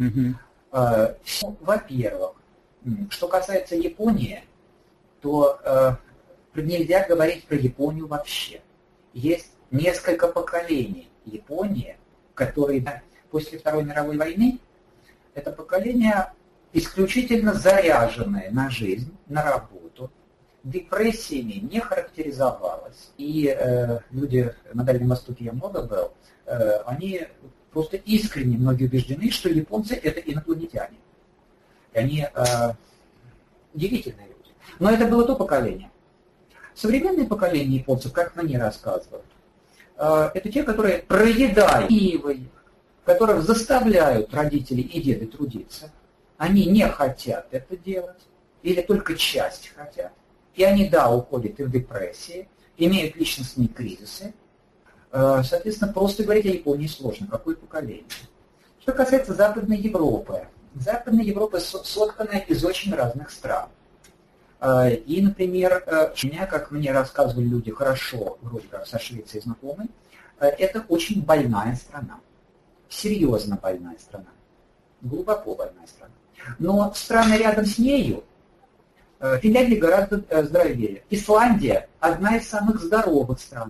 Во-первых, что касается Японии, то нельзя говорить про Японию вообще. Есть несколько поколений Японии, которые после Второй мировой войны, это поколение исключительно заряженное на жизнь, на работу, депрессиями не характеризовалось. И люди на Дальнем Востоке, я много был, они просто искренне многие убеждены, что японцы это инопланетяне. И они удивительные люди. Но это было то поколение. Современное поколение японцев, как мне рассказывают, это те, которые проедают ивы, которых заставляют родители и деды трудиться. Они не хотят это делать, или только часть хотят. И они, уходят и в депрессии, имеют личностные кризисы. Соответственно, просто говорить о Японии сложно. Какое поколение? Что касается Западной Европы. Западная Европа соткана из очень разных стран. И, например, у меня, как мне рассказывали люди, хорошо, вроде как со Швецией знакомы, это очень больная страна. Серьезно больная страна. Глубоко больная страна. Но страны рядом с нею, Финляндия гораздо здоровее. Исландия – одна из самых здоровых стран.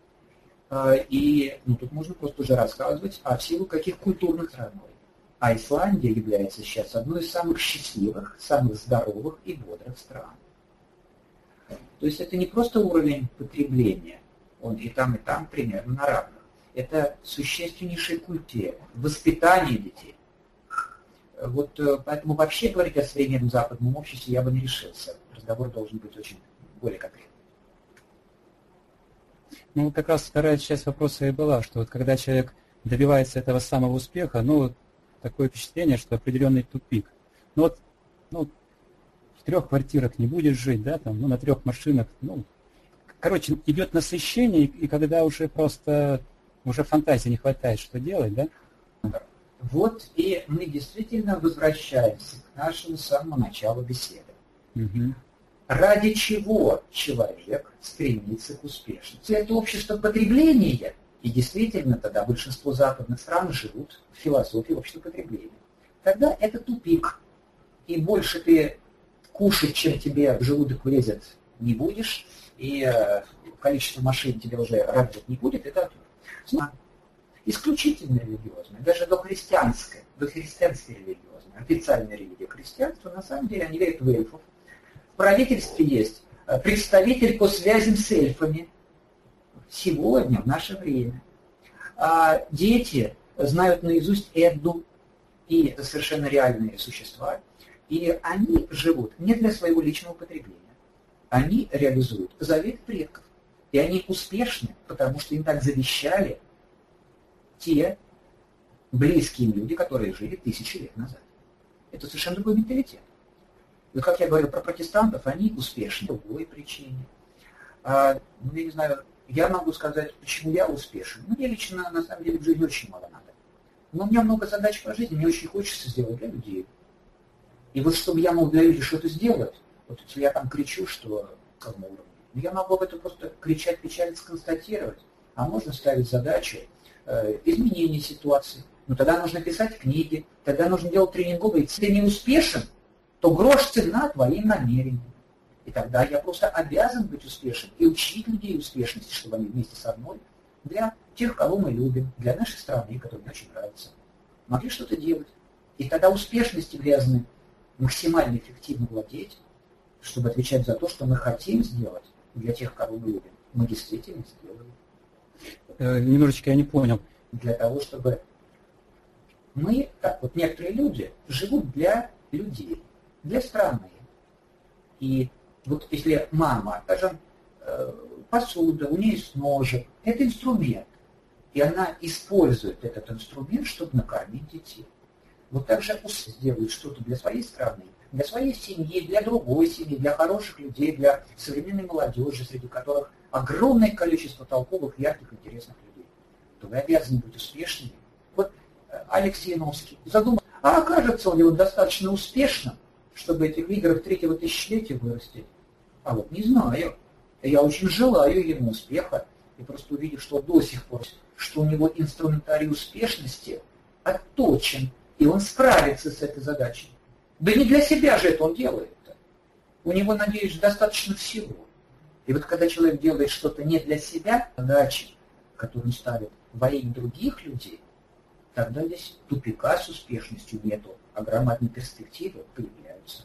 И тут можно просто уже рассказывать, в силу каких культурных родной. А Исландия является сейчас одной из самых счастливых, самых здоровых и бодрых стран. То есть это не просто уровень потребления, он и там примерно на равных. Это существеннейшая культура, воспитание детей. Вот поэтому вообще говорить о современном западном обществе я бы не решился. Разговор должен быть очень более конкретным. Как раз вторая часть вопроса и была, что вот когда человек добивается этого самого успеха, ну, такое впечатление, что определенный тупик. Ну, в 3 квартирах не будешь жить, да, там, ну, на 3 машинах, ну, короче, идет насыщение, и когда уже просто, уже фантазии не хватает, что делать, да? Вот и мы действительно возвращаемся к нашему самому началу беседы. Угу. Ради чего человек стремится к успешности? Это общество потребления, и действительно тогда большинство западных стран живут в философии общества потребления. Тогда это тупик, и больше ты кушать, чем тебе в желудок влезет, не будешь, и количество машин тебе уже радовать не будет, это исключительно религиозное, даже дохристианское религиозное, официальная религия христианства, на самом деле они верят в эльфов. В правительстве есть представитель по связям с эльфами сегодня, в наше время. А дети знают наизусть Эдду, и это совершенно реальные существа, и они живут не для своего личного потребления. Они реализуют завет предков, и они успешны, потому что им так завещали те близкие люди, которые жили 1000 лет назад. Это совершенно другой менталитет. И как я говорил про протестантов, они успешны по другой причине. Я не знаю, я могу сказать, почему я успешен. Мне лично, на самом деле, в жизни очень мало надо. Но у меня много задач по жизни, мне очень хочется сделать для людей. И вот чтобы я мог для людей что-то сделать, вот если я там кричу, что какому уровню, я могу об этом просто кричать, печалиться, констатировать. А можно ставить задачи изменения ситуации. Но тогда нужно писать книги, тогда нужно делать тренинговые. Если ты не успешен, то грош цена твоим намерениям. И тогда я просто обязан быть успешен и учить людей успешности, чтобы они вместе со мной, для тех, кого мы любим, для нашей страны, которая мне очень нравится, могли что-то делать. И тогда успешности обязаны максимально эффективно владеть, чтобы отвечать за то, что мы хотим сделать для тех, кого мы любим. Мы действительно сделаем. Немножечко я не понял. Для того, чтобы мы, так вот некоторые люди, живут для людей, для страны. И вот если мама, скажем, посуда, у нее есть ножик, это инструмент. И она использует этот инструмент, чтобы накормить детей. Вот так же сделают что-то для своей страны, для своей семьи, для другой семьи, для хороших людей, для современной молодежи, среди которых огромное количество толковых, ярких, интересных людей. То вы обязаны быть успешными. Вот Алексей Яновский задумал, а окажется он достаточно успешным, чтобы этих лидеров 3-го тысячелетия вырастить. А вот не знаю. Я очень желаю ему успеха. И просто увидев, что до сих пор, что у него инструментарий успешности отточен, и он справится с этой задачей. Да не для себя же это он делает. У него, надеюсь, достаточно всего. И вот когда человек делает что-то не для себя, задачи, которую ставит во имя других людей, тогда здесь тупика с успешностью нету, а громадные перспективы появляются.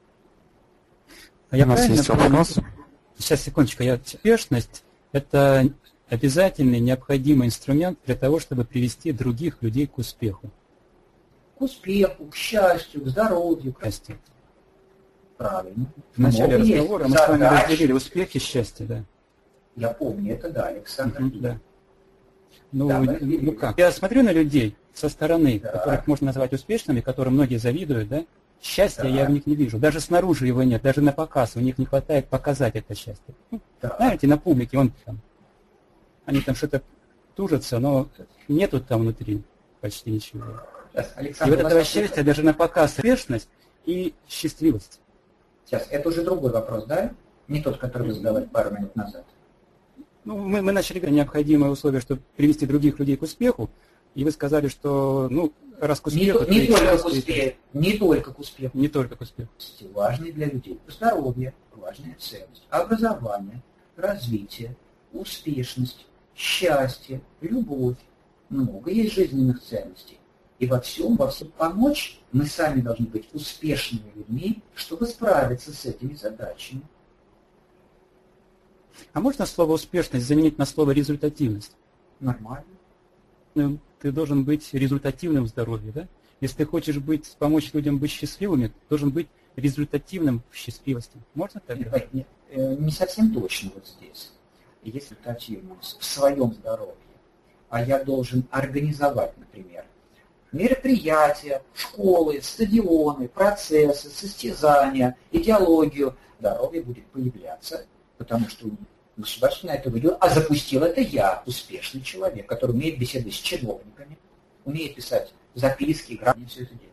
А я правильно понял? Сейчас, секундочку. Успешность – это обязательный, необходимый инструмент для того, чтобы привести других людей к успеху. К успеху, к счастью, к здоровью, к счастью. Правильно. В начале разговора мы с вами разделили успех и счастье, да. Я помню это, да, Александр. Да. Ну как? Я смотрю на людей со стороны, которых можно назвать успешными, которым многие завидуют, да. Счастья я в них не вижу. Даже снаружи его нет, даже на показ. У них не хватает показать это счастье. Знаете, на публике они там что-то тужатся, но нету там внутри почти ничего. И вот этого счастья даже на показ успешность и счастливость. Сейчас, это уже другой вопрос, да? Не тот, который вы задавали пару минут назад. Ну, мы начали говорить необходимые условия, чтобы привести других людей к успеху, и вы сказали, что, раз к успеху... Не только к успеху. Не только к успеху. Важный для людей здоровье, важная ценность, образование, развитие, успешность, счастье, любовь. Много есть жизненных ценностей. И во всем помочь мы сами должны быть успешными людьми, чтобы справиться с этими задачами. А можно слово «успешность» заменить на слово «результативность»? Нормально. Ты должен быть результативным в здоровье, да? Если ты хочешь помочь людям быть счастливыми, ты должен быть результативным в счастливости. Можно так говорить? Не совсем точно вот здесь. Есть результативность в своем здоровье. а я должен организовать, например, мероприятия, школы, стадионы, процессы, состязания, идеологию, здоровье будет появляться, потому что государство на это выделило, а запустил это я, успешный человек, который умеет беседовать с чиновниками, умеет писать записки, грамотно все это делать.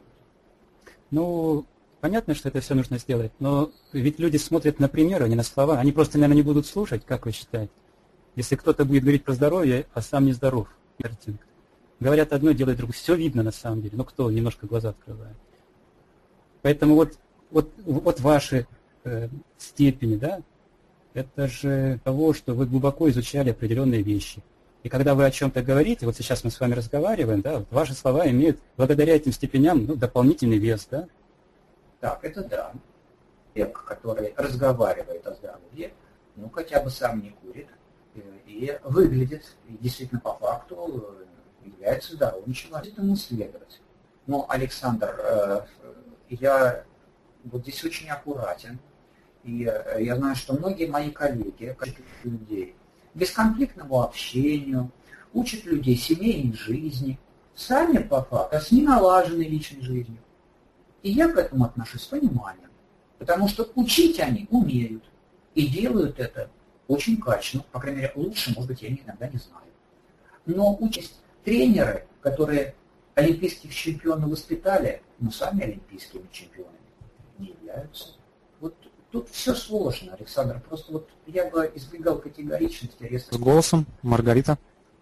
Ну, понятно, что это все нужно сделать, но ведь люди смотрят на примеры, а не на слова. Они просто, наверное, не будут слушать, как вы считаете? Если кто-то будет говорить про здоровье, а сам не здоров, картинка. Говорят одно, делают другое. Все видно на самом деле, но кто немножко глаза открывает. Поэтому вот ваши степени, да, это же того, что вы глубоко изучали определенные вещи. И когда вы о чем-то говорите, вот сейчас мы с вами разговариваем, да, вот ваши слова имеют благодаря этим степеням дополнительный вес, да? Так, это да. Человек, который разговаривает о здоровье, ну хотя бы сам не курит и выглядит, и действительно по факту является здоровым человеком. Этому следовать. Но, Александр, я вот здесь очень аккуратен. И я знаю, что многие мои коллеги, людей, бесконфликтному общению, учат людей семейной жизни, сами по факту с неналаженной личной жизнью. И я к этому отношусь с пониманием, потому что учить они умеют и делают это очень качественно, по крайней мере, лучше, может быть, я иногда не знаю. Но участь тренеры, которые олимпийских чемпионов воспитали, но сами олимпийскими чемпионами не являются. Вот тут все сложно, Александр. Просто вот я бы избегал категоричности. С голосом Маргарита.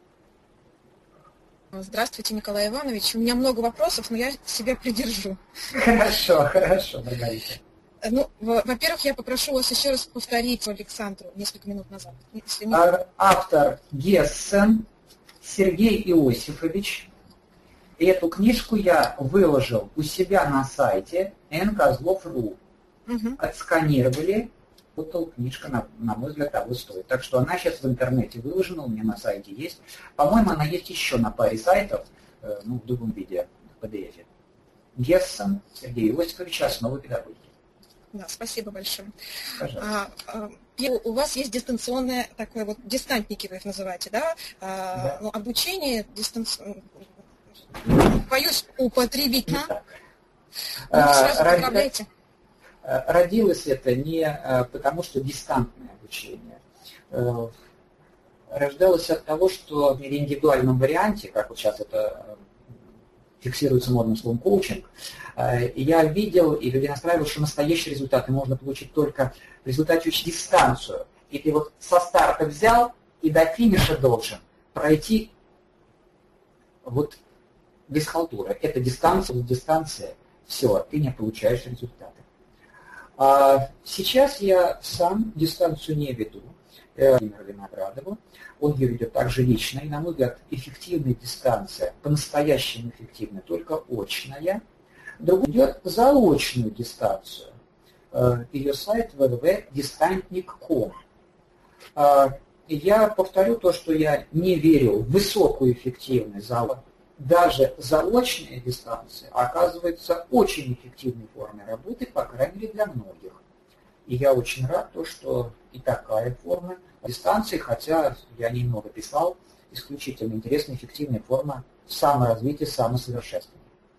Здравствуйте, Николай Иванович. У меня много вопросов, но я себя придержу. Хорошо, Маргарита. Ну, во-первых, я попрошу вас еще раз повторить Александру несколько минут назад. Автор Гессен Сергей Иосифович. И эту книжку я выложил у себя на сайте nkazlov.ru. Отсканировали. Вот книжка, на мой взгляд, того стоит. Так что она сейчас в интернете выложена, у меня на сайте есть. По-моему, она есть еще на паре сайтов, в другом виде, в PDF. Гессен Сергей Иосифович, «Основы педагогики». Да, спасибо большое. Пожалуйста. У вас есть дистанционное, такое вот, дистантники вы их называете, да? Да. Ну, обучение боюсь употребить, сразу поправляйте. Родилось это не потому, что дистантное обучение. Рождалось от того, что в индивидуальном варианте, как вот сейчас это фиксируется модным словом коучинг, я видел и людей настраивал, что настоящие результаты можно получить только в результате учить дистанцию. И ты вот со старта взял и до финиша должен пройти вот без халтуры. Это дистанция, все, ты не получаешь результаты. Сейчас я сам дистанцию не веду. Владимиру Виноградову. Он ее ведет также лично. И, на мой взгляд, эффективная дистанция, по-настоящему эффективная, только очная. Другой идет заочную дистанцию. Ее сайт www.distantnik.com. Я повторю то, что я не верю в высокую эффективность зала. Даже заочная дистанция оказывается очень эффективной формой работы, по крайней мере для многих. И я очень рад, что и такая форма дистанции, хотя я немного писал, исключительно интересная, эффективная форма саморазвития, самосовершенствования.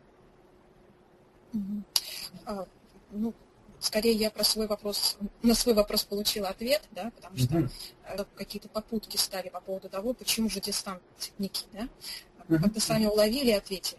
Ну, скорее я на свой вопрос получила ответ, да, потому что какие-то попутки стали по поводу того, почему же дистантники, да? Как-то сами уловили и ответили.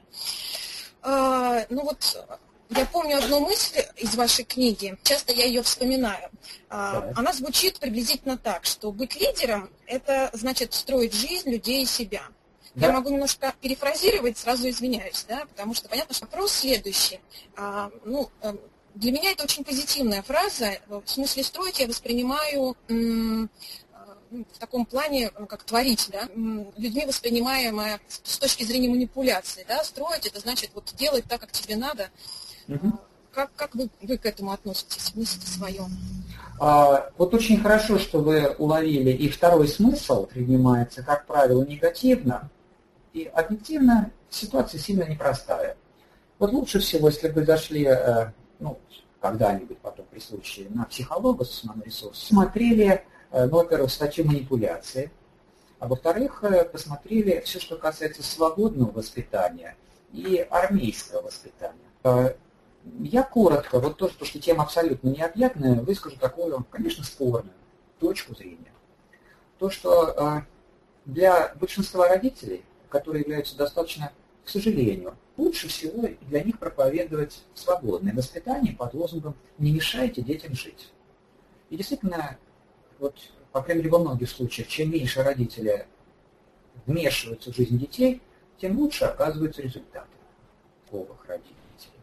Я помню одну мысль из вашей книги, часто я ее вспоминаю. Она звучит приблизительно так, что быть лидером – это значит строить жизнь людей и себя. Да. Я могу немножко перефразировать, сразу извиняюсь, да, потому что понятно, что вопрос следующий. Для меня это очень позитивная фраза. В смысле строить я воспринимаю в таком плане, как творить, да, людьми воспринимаемое с точки зрения манипуляции, да, строить это значит вот делать так, как тебе надо. Как вы к этому относитесь, мысли свое? Вот очень хорошо, что вы уловили, и второй смысл принимается, как правило, негативно, и объективно ситуация сильно непростая. Вот лучше всего, если бы зашли, когда-нибудь потом при случае на психолога с ресурс, смотрели, во-первых, статью манипуляции, А во-вторых, посмотрели все, что касается свободного воспитания и армейского воспитания. Я коротко, вот то, что тема абсолютно необъятная, выскажу такую, конечно, спорную точку зрения. То, что для большинства родителей, которые являются достаточно, к сожалению, лучше всего для них проповедовать свободное воспитание под лозунгом «не мешайте детям жить». И действительно, вот, по крайней мере, во многих случаях, чем меньше родители вмешиваются в жизнь детей, тем лучше оказываются результаты новых родителей.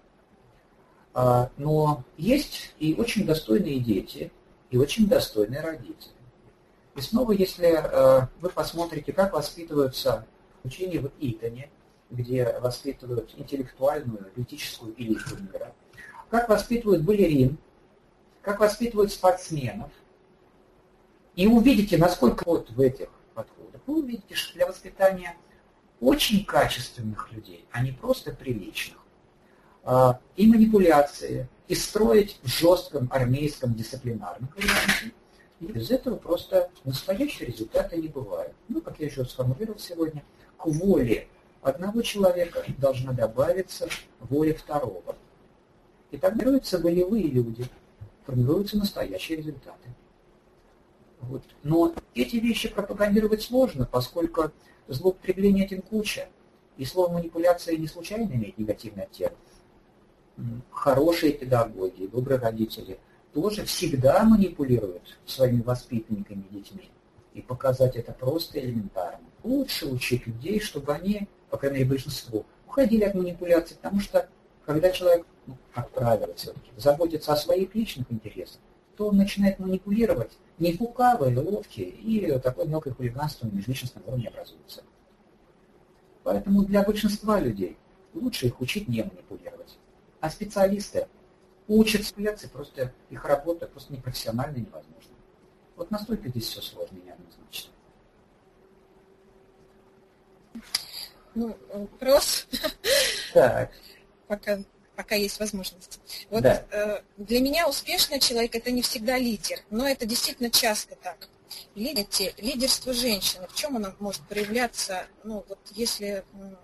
Но есть и очень достойные дети, и очень достойные родители. И снова, если вы посмотрите, как воспитываются учения в Итоне, где воспитывают интеллектуальную, политическую элиту мира, как воспитывают балерин, как воспитывают спортсменов, и увидите, насколько вот в этих подходах, вы увидите, что для воспитания очень качественных людей, а не просто приличных, и манипуляции, и строить в жестком армейском дисциплинарном варианте. И без этого просто настоящего результата не бывает. Ну, как я еще сформулировал сегодня, к воле одного человека должна добавиться воля второго. И так формируются волевые люди, формируются настоящие результаты. Вот. Но эти вещи пропагандировать сложно, поскольку злоупотребление этим куча, и слово манипуляция не случайно имеет негативный оттенок. Хорошие педагоги, добрые родители тоже всегда манипулируют своими воспитанниками и детьми. И показать это просто элементарно. Лучше учить людей, чтобы они, по крайней мере большинство, уходили от манипуляций, потому что когда человек, как правило, все-таки заботится о своих личных интересах, то он начинает манипулировать не лукавые, ловкие, и такое мелкое хулиганство на межличностном уровне образуется. Поэтому для большинства людей лучше их учить не манипулировать. А специалисты учат манипуляции, просто их работа просто непрофессионально и невозможна. Вот настолько здесь все сложно и неоднозначно. Ну, вопрос. Так. Пока есть возможность. Вот Да. Для меня успешный человек – это не всегда лидер, но это действительно часто так. Лидерство женщины, в чем оно может проявляться, ну, вот если...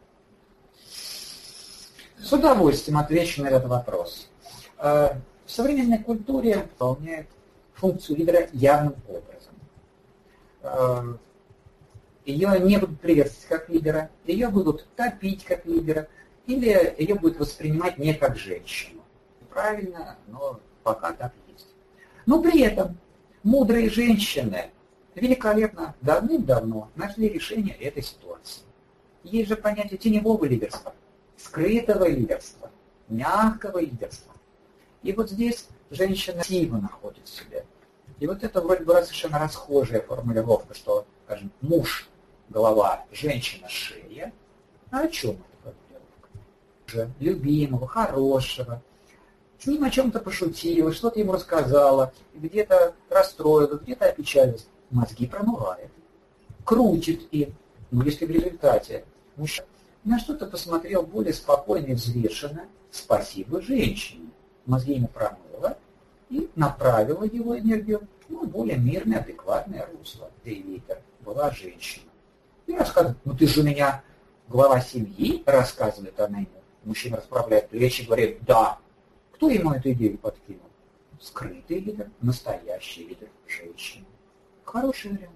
С удовольствием отвечу на этот вопрос. В современной культуре выполняет функцию лидера явным образом. Ее не будут приветствовать как лидера, ее будут топить как лидера, или ее будут воспринимать не как женщину. Правильно, но пока так и есть. Но при этом мудрые женщины великолепно давным-давно нашли решение этой ситуации. Есть же понятие теневого лидерства, скрытого лидерства, мягкого лидерства. И вот здесь женщина активно находит в себе. И вот это вроде бы совершенно расхожая формулировка, что, скажем, муж – голова, женщина – шея. А о чем это формулировка? Любимого, хорошего. С ним о чем-то пошутила, что-то ему рассказала, где-то расстроилась, где-то опечалилась. Мозги промывает, крутит им. Но если в результате мужчина на что-то посмотрел более спокойно и взвешенно, спасибо женщине. Мозги ему промыла и направила его энергию в более мирное, адекватное русло. Ты лидер, была женщина. И рассказывает, ну ты же у меня глава семьи, рассказывает она ему. Мужчина расправляет плечи и говорит, да. Кто ему эту идею подкинул? Скрытый лидер, настоящий лидер, женщина. Хороший вариант.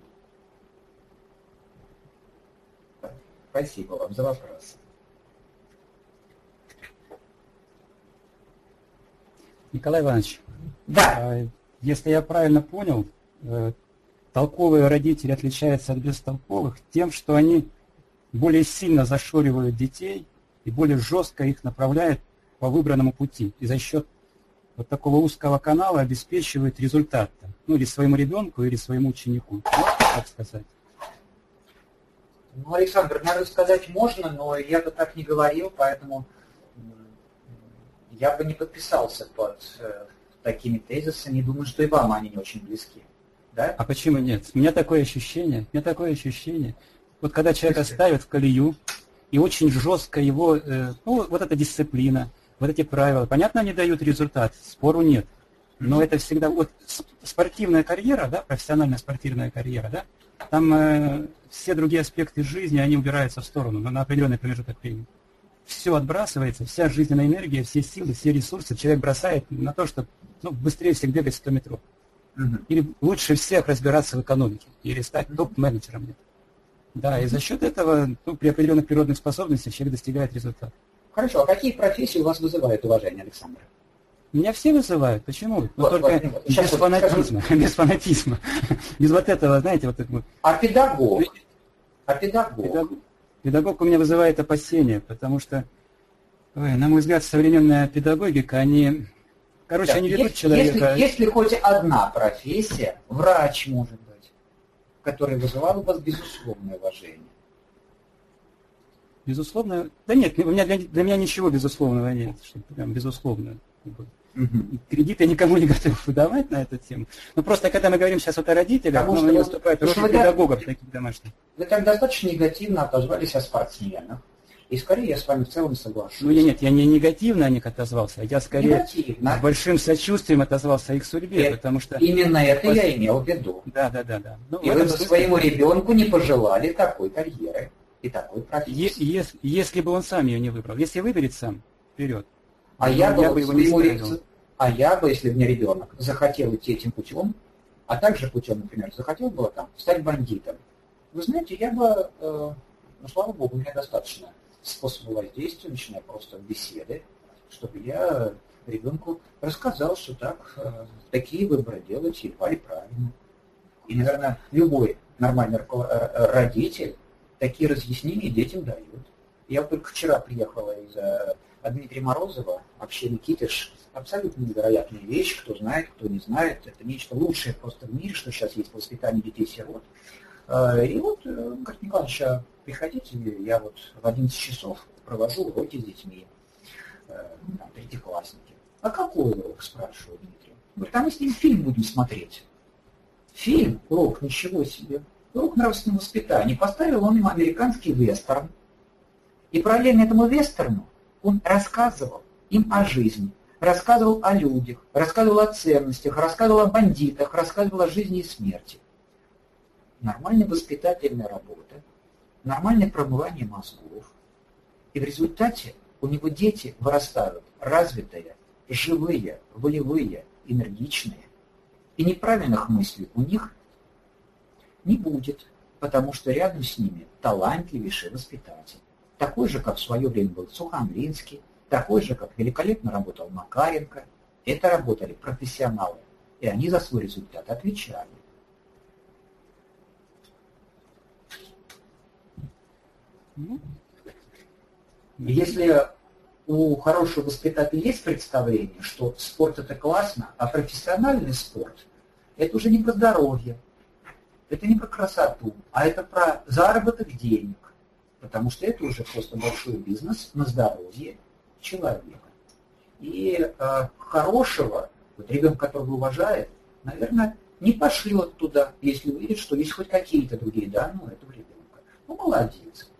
Спасибо вам за вопрос. Николай Иванович, да. Если я правильно понял, толковые родители отличаются от бестолковых тем, что они более сильно зашоривают детей и более жестко их направляют по выбранному пути. И за счет вот такого узкого канала обеспечивают результат. Ну, или своему ребенку, или своему ученику. Можно так сказать? Ну, Александр, надо сказать можно, но я бы так не говорил, поэтому я бы не подписался под такими тезисами, и думаю, что и вам они не очень близки. Да? А почему нет? У меня такое ощущение, вот когда человека ставят в колею, и очень жестко его, ну, вот эта дисциплина, вот эти правила, понятно, они дают результат, спору нет. Но это всегда, вот спортивная карьера, да, профессиональная спортивная карьера, да, Там все другие аспекты жизни, они убираются в сторону на определенный промежуток времени. Все отбрасывается, вся жизненная энергия, все силы, все ресурсы человек бросает на то, чтобы быстрее всех бегать 100 метров. Или лучше всех разбираться в экономике, или стать топ-менеджером. Да, и за счет этого при определенных природных способностях человек достигает результата. Хорошо, а какие профессии у вас вызывают уважение, Александр? Меня все вызывают. Почему? Только без фанатизма. Без фанатизма. Без вот этого, знаете, вот этого. А педагог? А педагог? Педагог у меня вызывает опасения, потому что, на мой взгляд, современная педагогика, они ведут человека... Если хоть одна профессия, врач, может быть, который вызывал у вас безусловное уважение. Безусловно? Да нет, для меня ничего безусловного нет, что прям безусловно. Кредит я никому не готов выдавать на эту тему. Но просто когда мы говорим сейчас о родителях, они выступают роль педагогов таких домашних. Вы так достаточно негативно отозвались о спортсменах. И скорее я с вами в целом соглашусь. Нет, я не негативно о них отозвался, а я скорее с большим сочувствием отозвался о их судьбе, потому что... Именно это я имел в виду. Да. И вы своему ребенку не пожелали такой карьеры и такой профессии. Если бы он сам ее не выбрал. Если выберет сам, вперед. Я бы, если бы мне ребенок захотел идти этим путем, а также путем, например, захотел бы стать бандитом, вы знаете, я бы, слава богу, у меня достаточно способов воздействия, начиная просто от беседы, чтобы я ребенку рассказал, что такие выборы делать едва ли правильно. И, наверное, любой нормальный родитель такие разъяснения детям дает. Я только вчера приехала из Дмитрия Морозова, община Китиш, абсолютно невероятная вещь, кто знает, кто не знает, это нечто лучшее просто в мире, что сейчас есть в воспитании детей-сирот. И вот, как Николаевич, приходите, я в 11 часов провожу уроки с детьми, третьеклассники. А какой урок, спрашиваю Дмитрия? Говорит, а мы с ним фильм будем смотреть. Фильм, урок, ничего себе. Урок нравственного воспитания. Поставил он им американский вестерн. И параллельно этому вестерну он рассказывал им о жизни, рассказывал о людях, рассказывал о ценностях, рассказывал о бандитах, рассказывал о жизни и смерти. Нормальная воспитательная работа, нормальное промывание мозгов. И в результате у него дети вырастают развитые, живые, волевые, энергичные. И неправильных мыслей у них не будет, потому что рядом с ними талантливейший воспитатель. Такой же, как в свое время был Сухомлинский, такой же, как великолепно работал Макаренко. Это работали профессионалы, и они за свой результат отвечали. Если у хорошего воспитателя есть представление, что спорт это классно, а профессиональный спорт это уже не про здоровье, это не про красоту, а это про заработок денег. Потому что это уже просто большой бизнес на здоровье человека. И хорошего, ребенка, которого уважает, наверное, не пошлет туда, если увидит, что есть хоть какие-то другие данные у этого ребенка. Молодец.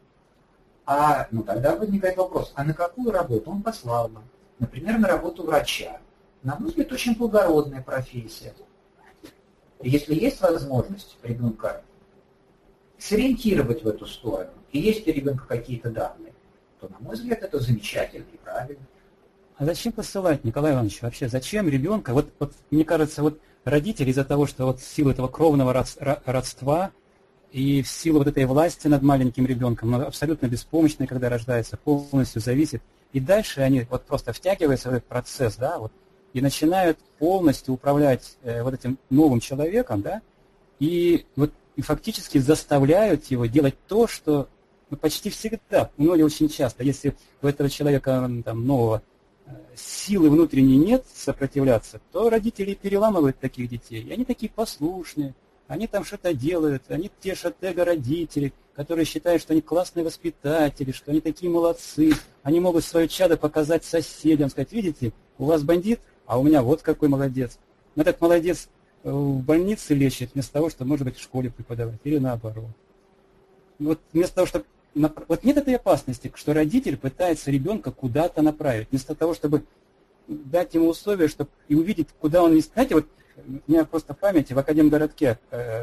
Тогда возникает вопрос, а на какую работу он послал бы? Например, на работу врача. На мой взгляд, очень благородная профессия. Если есть возможность ребенка сориентировать в эту сторону, и есть у ребенка какие-то данные, то, на мой взгляд, это замечательно и правильно. А зачем посылать, Николай Иванович, вообще? Зачем ребенка? Вот мне кажется, родители из-за того, что в силу этого кровного родства и в силу этой власти над маленьким ребенком, он абсолютно беспомощный, когда рождается, полностью зависит. И дальше они просто втягиваются в этот процесс, и начинают полностью управлять этим новым человеком, и фактически заставляют его делать то, что почти всегда, или очень часто, если у этого человека нового силы внутренней нет сопротивляться, то родители переламывают таких детей. И они такие послушные, они что-то делают, они тешат эго родителей, которые считают, что они классные воспитатели, что они такие молодцы, они могут свое чадо показать соседям, сказать, видите, у вас бандит, а у меня вот какой молодец. Но этот молодец в больнице лечит, вместо того, чтобы, может быть, в школе преподавать, или наоборот. Вместо того, чтобы... нет этой опасности, что родитель пытается ребенка куда-то направить, вместо того, чтобы дать ему условия, чтобы и увидеть, куда он не... Знаете, у меня просто в памяти в Академгородке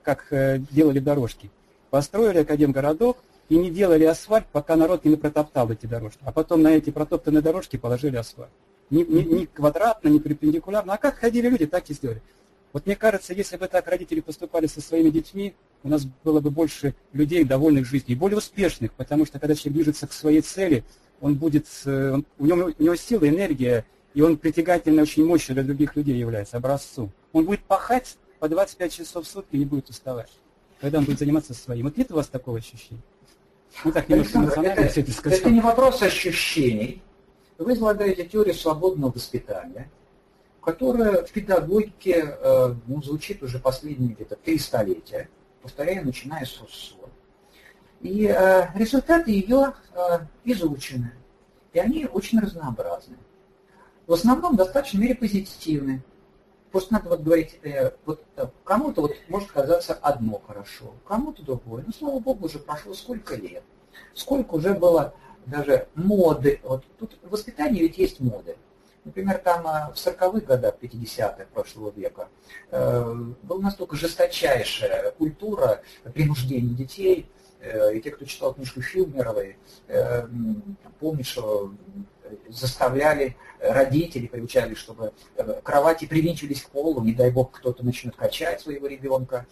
как делали дорожки. Построили академгородок и не делали асфальт, пока народ не протоптал эти дорожки. А потом на эти протоптанные дорожки положили асфальт. Не квадратно, не перпендикулярно, а как ходили люди, так и сделали. Вот мне кажется, если бы так родители поступали со своими детьми, у нас было бы больше людей, довольных жизнью, и более успешных, потому что когда человек движется к своей цели, он будет, у него сила, энергия, и он притягательно очень мощный для других людей является, образцом. Он будет пахать по 25 часов в сутки и не будет уставать, когда он будет заниматься своим. Вот нет у вас такого ощущения? Ну так немножко эмоционально все это сказал. Это не вопрос ощущений. Вы излагаете теорию свободного воспитания, которая в педагогике звучит уже последние где-то 3 столетия, повторяю, начиная с Руссо. И результаты ее изучены, и они очень разнообразны. В основном достаточно в мере позитивны. Просто надо вот говорить, кому-то вот может казаться одно хорошо, кому-то другое. Но, слава богу, уже прошло сколько лет, сколько уже было даже моды. Вот тут в воспитании ведь есть моды. Например, там в 40-х годах, 50-х прошлого века была настолько жесточайшая культура принуждения детей. И те, кто читал книжку Филмеровой, помнят, что заставляли родителей, приучали, чтобы кровати привинчивались к полу, не дай бог кто-то начнет качать своего ребенка,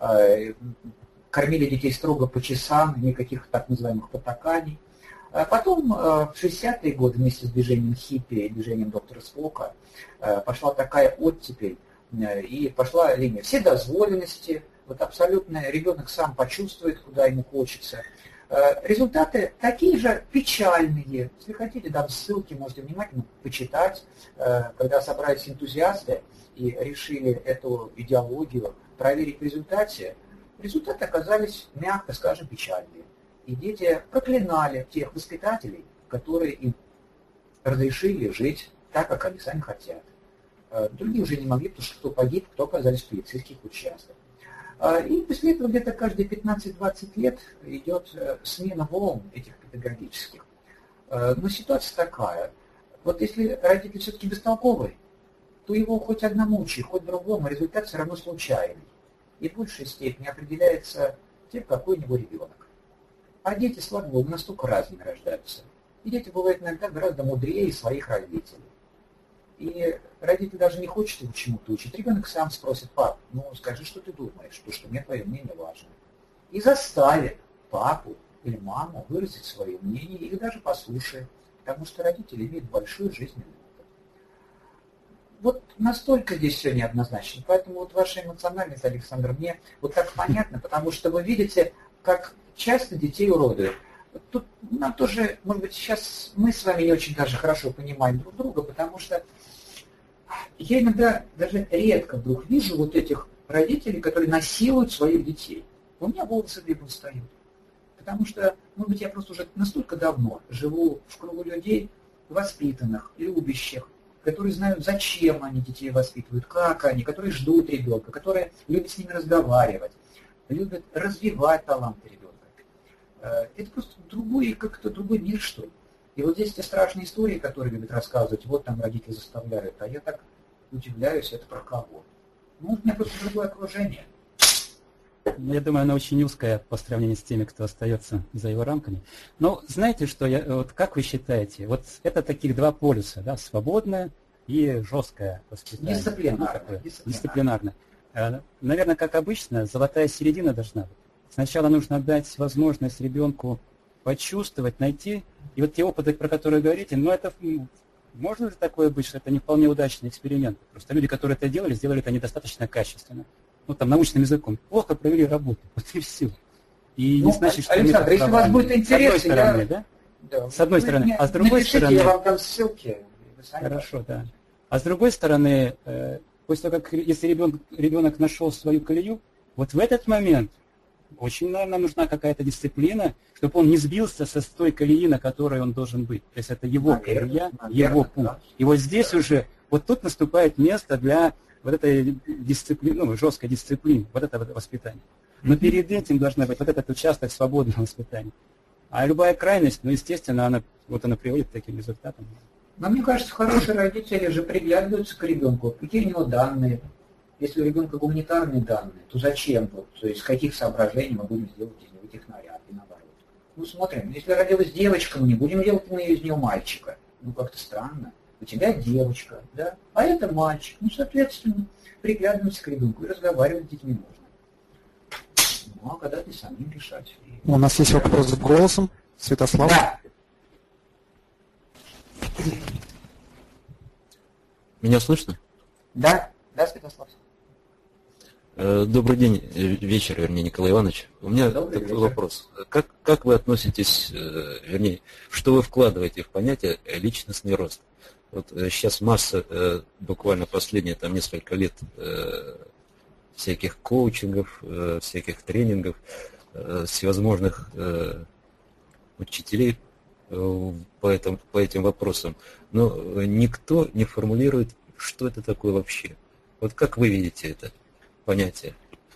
кормили детей строго по часам, никаких так называемых потаканий. А потом в 60-е годы вместе с движением хиппи и движением доктора Спока пошла такая оттепель, и пошла линия вседозволенности. Вот абсолютно ребенок сам почувствует, куда ему хочется. Результаты такие же печальные. Если хотите, дам ссылки, можете внимательно почитать. Когда собрались энтузиасты и решили эту идеологию проверить в результате, результаты оказались, мягко скажем, печальные. И дети проклинали тех воспитателей, которые им разрешили жить так, как они сами хотят. Другие уже не могли, потому что кто погиб, кто оказались в полицейских участках. И после этого где-то каждые 15-20 лет идет смена волн этих педагогических. Но ситуация такая. Вот если родитель все-таки бестолковый, то его хоть одному учи, хоть другому, результат все равно случайный. И в большей степени определяется тем, какой у него ребенок. А дети, слава богу, настолько разными рождаются. И дети бывают иногда гораздо мудрее своих родителей. И родитель даже не хочет его чему-то учить. Ребенок сам спросит: пап, ну скажи, что ты думаешь, потому что мне твое мнение важно. И заставит папу или маму выразить свое мнение, или даже послушает, потому что родители имеют большой жизненный опыт. Вот настолько здесь все неоднозначно. Поэтому вот ваша эмоциональность, Александр, мне вот так понятно, потому что вы видите, как часто детей уродуют. Тут нам тоже, может быть, сейчас мы с вами не очень даже хорошо понимаем друг друга, потому что я иногда даже редко вдруг вижу вот этих родителей, которые насилуют своих детей. У меня волосы дыбом встают. Потому что, может быть, я просто уже настолько давно живу в кругу людей воспитанных, любящих, которые знают, зачем они детей воспитывают, как они, которые ждут ребенка, которые любят с ними разговаривать, любят развивать таланты ребенка. Это просто как-то другой мир, что ли. И вот здесь те страшные истории, которые любят рассказывать, вот там родители заставляют, а я так удивляюсь, это про кого? Ну, у меня просто другое окружение. Я думаю, она очень узкая по сравнению с теми, кто остается за его рамками. Но знаете, что вот как вы считаете, вот это таких 2 полюса, да, свободное и жесткое воспитание. Дисциплинарное. Наверное, как обычно, золотая середина должна быть. Сначала нужно дать возможность ребенку почувствовать, найти. И вот те опыты, про которые говорите, ну это можно ли такое быть, что это не вполне удачный эксперимент? Просто люди, которые это делали, сделали это недостаточно качественно. Ну там научным языком. Плохо провели работу. Вот и все. И не значит, что Александр, если у вас будет интерес, с одной стороны, да? С одной стороны. А с другой стороны. Я вам дам ссылки. Хорошо, да. А с другой стороны, после того, как если ребенок нашел свою колею, вот в этот момент очень, наверное, нужна какая-то дисциплина, чтобы он не сбился со той колеи, на которой он должен быть. То есть это его колея, его путь. Да. И вот здесь уже, вот тут наступает место для вот этой дисциплины, ну, жесткой дисциплины, вот этого воспитания. Но перед этим должна быть вот этот участок свободного воспитания. А любая крайность, ну, естественно, она приводит к таким результатам. Но мне кажется, хорошие родители же приглядываются к ребенку, какие у него данные, Если у ребенка гуманитарные данные, то зачем? Вот, то есть, из каких соображений мы будем сделать из него технаря и наоборот. Ну, смотрим, если родилась девочка, мы не будем делать из нее мальчика. Ну, как-то странно. У тебя девочка, да, а это мальчик. Ну, соответственно, приглядываемся к ребенку и разговаривать с детьми можно. Ну, а когда ты самим решать. У нас есть вопрос с голосом. Святослав. Да. Меня слышно? Да, да, Святослав. Добрый день, вечер, вернее, Николай Иванович. У меня Добрый такой вечер. вопрос. Как вы относитесь, вернее, что вы вкладываете в понятие личностный рост? Вот сейчас масса, буквально последние там несколько лет, всяких коучингов, всяких тренингов, всевозможных учителей по этим вопросам, но никто не формулирует, что это такое вообще. Вот как вы видите это понятие?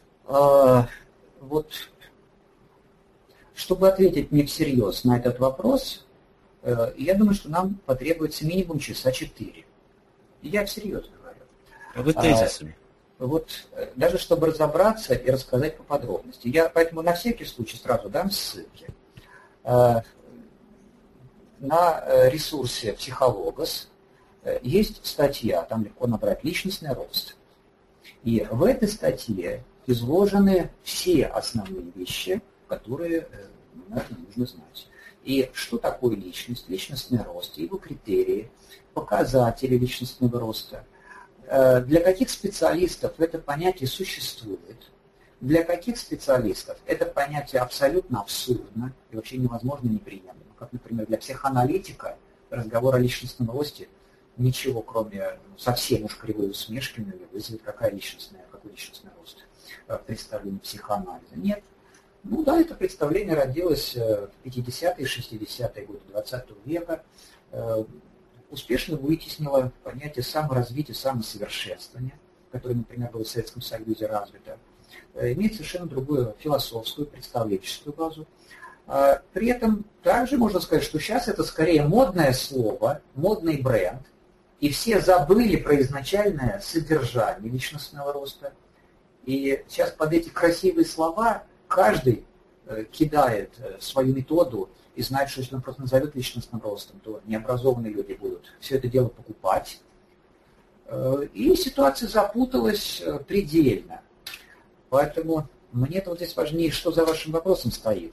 Вот, чтобы ответить мне всерьез на этот вопрос, я думаю, что нам потребуется минимум часа 4. Я всерьез говорю. А вы тезисами? Вот, даже чтобы разобраться и рассказать по подробности. Я поэтому на всякий случай сразу дам ссылки. На ресурсе «Психологос» есть статья, там легко набрать «Личностный рост». И в этой статье изложены все основные вещи, которые нужно знать. И что такое личность, личностный рост, его критерии, показатели личностного роста, для каких специалистов это понятие существует, для каких специалистов это понятие абсолютно абсурдно и вообще невозможно неприемлемо. Как, например, для психоаналитика разговор о личностном росте ничего, кроме совсем уж кривой усмешки, не вызовет, какой личностный рост в представлении психоанализа. Нет. Ну да, это представление родилось в 50-е и 60-е годы 20 века, успешно вытеснило понятие саморазвития, самосовершенствования, которое, например, было в Советском Союзе развито, имеет совершенно другую философскую, представленческую базу. При этом также можно сказать, что сейчас это скорее модное слово, модный бренд, и все забыли про изначальное содержание личностного роста. И сейчас под эти красивые слова каждый кидает свою методу и знает, что если он просто назовет личностным ростом, то необразованные люди будут все это дело покупать. И ситуация запуталась предельно. Поэтому мне-то вот здесь важнее, что за вашим вопросом стоит.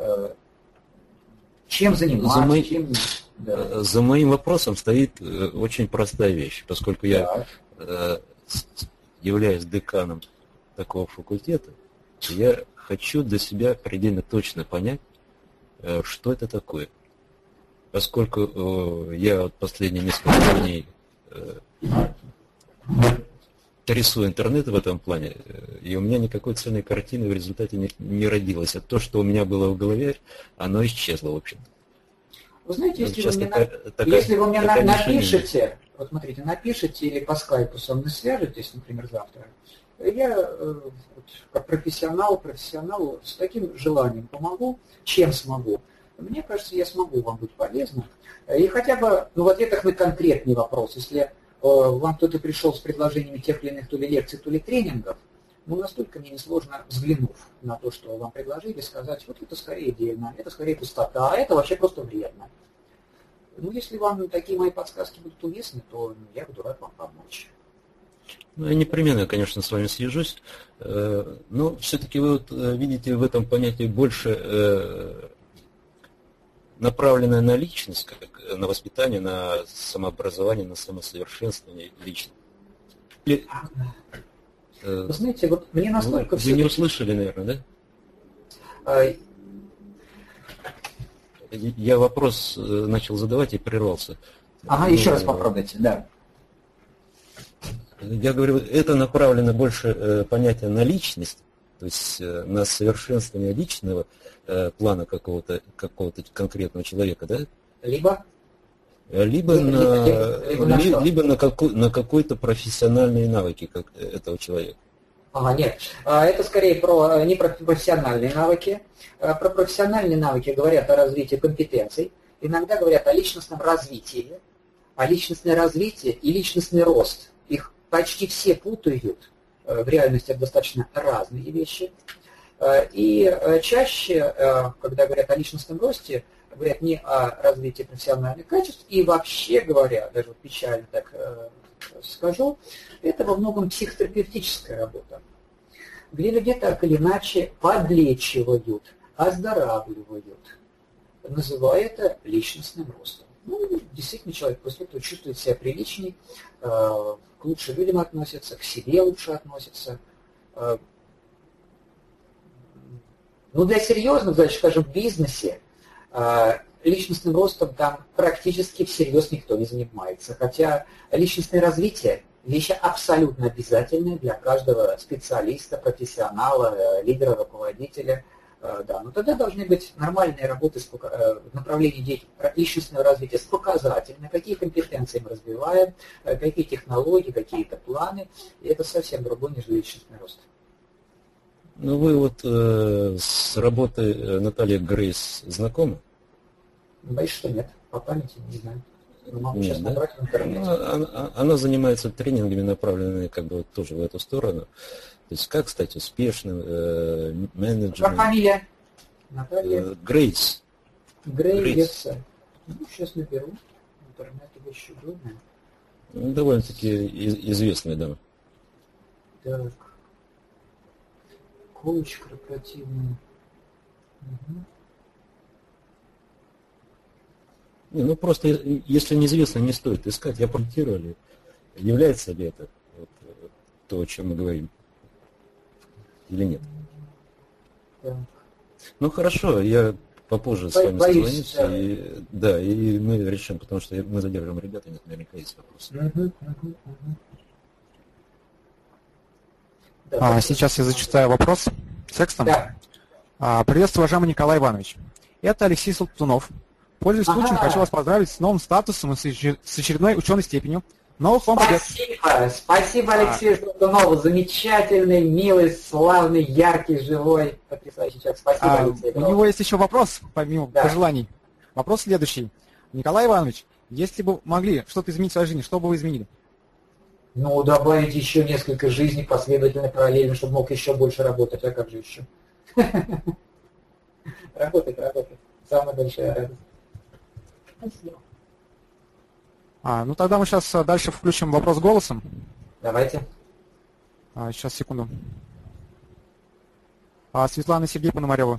Чем заниматься? За моим вопросом стоит очень простая вещь, поскольку я являюсь деканом такого факультета, я хочу для себя предельно точно понять, что это такое. Поскольку я последние несколько дней рисую интернет в этом плане, и у меня никакой цельной картины в результате не родилось. А то, что у меня было в голове, оно исчезло, в общем-то. Вы знаете, если вы мне напишете, вот смотрите, напишите или по скайпу со мной свяжетесь, например, завтра, я как профессионалу с таким желанием помогу, чем смогу. Мне кажется, я смогу вам быть полезным. И хотя бы в ответах на конкретный вопрос, если вам кто-то пришел с предложениями тех или иных то ли лекций, то ли тренингов, настолько мне несложно, взглянув на то, что вам предложили, сказать, вот это скорее дельно, это скорее пустота, а это вообще просто вредно. Если вам такие мои подсказки будут уместны, то я буду рад вам помочь. Я непременно, конечно, с вами свяжусь, но все-таки вы видите в этом понятии больше направленное на личность, как на воспитание, на самообразование, на самосовершенствование лично. Вы знаете, вот мне настолько Вы не услышали, наверное, да? Я вопрос начал задавать и прервался. Еще раз попробуйте, да. Я говорю, это направлено больше понятие на личность, то есть на совершенствование личного плана какого-то конкретного человека, да? Либо на какой-то профессиональные навыки этого человека. Нет, это скорее не про профессиональные навыки. Про профессиональные навыки говорят о развитии компетенций, иногда говорят о личностном развитии. А личностное развитие и личностный рост, их почти все путают в реальности это достаточно разные вещи. И чаще, когда говорят о личностном росте, говорят не о развитии профессиональных качеств, и вообще говоря, даже вот печально так скажу, это во многом психотерапевтическая работа, где люди так или иначе подлечивают, оздоравливают, называя это личностным ростом. Ну, действительно, человек после этого чувствует себя приличней, к лучшим людям относится, к себе лучше относится. Ну, для серьезных задач, скажем, в бизнесе, личностным ростом там практически всерьез никто не занимается. Хотя личностное развитие – вещь абсолютно обязательная для каждого специалиста, профессионала, лидера, руководителя. Да, но тогда должны быть нормальные работы в направлении личностного развития с показателями, какие компетенции мы развиваем, какие технологии, какие-то планы. И это совсем другой, нежели личностный рост. Ну, вы вот с работой Натальи Грейс знакомы? Боюсь, что нет. По памяти не знаю. Но могу Нет, сейчас да? набрать в интернете. Она занимается тренингами, направленными как бы тоже в эту сторону. То есть как стать успешным, менеджером. Как фамилия? Наталья? Грейс. Грейс. Ну, сейчас наберу. Интернет вещь удобная. Ну, довольно-таки известная дама. Так. Коуч корпоративный. Угу. Не, ну просто, если неизвестно, не стоит искать. Я проектировали. Является ли это вот, то, о чем мы говорим? Или нет? Так. Ну хорошо, я попозже с вами созвонюсь. И мы решим, потому что мы задерживаем ребят, и наверняка есть вопросы. Сейчас я зачитаю вопрос текстом. Да. Приветствую, уважаемый Николай Иванович. Это Алексей Салтунов. Пользуясь случаем, хочу вас поздравить с новым статусом и с очередной ученой степенью. Новых вам побед. Спасибо, Алексей Салтунову. Замечательный, милый, славный, яркий, живой, потрясающий человек. Спасибо, Алексей. У него есть еще вопрос, помимо пожеланий. Вопрос следующий. Николай Иванович, если бы могли что-то изменить в своей жизни, что бы вы изменили? Ну, добавить еще несколько жизней последовательно, параллельно, чтобы мог еще больше работать. А как же еще? Работать. Самая большая радость. Спасибо. Ну тогда мы сейчас дальше включим вопрос голосом. Давайте. Сейчас, секунду. Светлана, Сергей Пономарёва.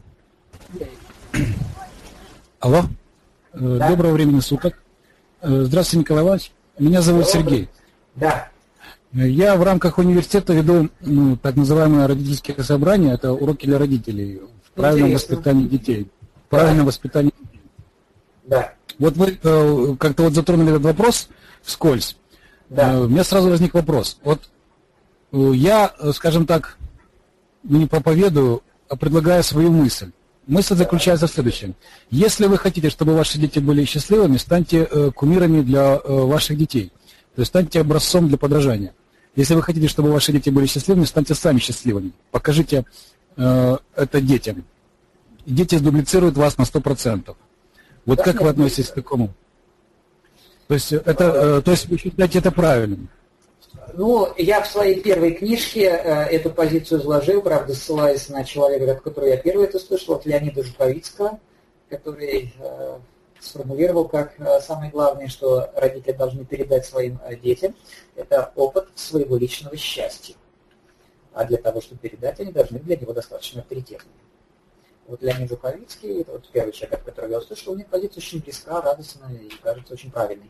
Алло. Да? Доброго времени суток. Здравствуйте, Николай Иванович. Меня зовут Сергей. Да. Я в рамках университета веду так называемое родительское собрание. Это уроки для родителей в правильном воспитании детей. Правильном воспитании детей. Да. Вот вы как-то вот затронули этот вопрос вскользь. Да. У меня сразу возник вопрос. Вот я, скажем так, не проповедую, а предлагаю свою мысль. Мысль заключается в следующем. Если вы хотите, чтобы ваши дети были счастливыми, станьте кумирами для ваших детей. То есть станьте образцом для подражания. Если вы хотите, чтобы ваши дети были счастливыми, станьте сами счастливыми. Покажите это детям. И дети сдублицируют вас на 100%. Вот как вы относитесь к такому? То есть вы считаете это правильным? Ну, я в своей первой книжке эту позицию изложил, правда, ссылаясь на человека, от которого я первый это слышал, от Леонида Жуковицкого, который сформулировал как самое главное, что родители должны передать своим детям, это опыт своего личного счастья. А для того, чтобы передать, они должны быть для него достаточно авторитетными. Вот Леонид Жуковицкий, это вот первый человек, от которого я услышал, у них позиция очень близка, радостная и, кажется, очень правильной.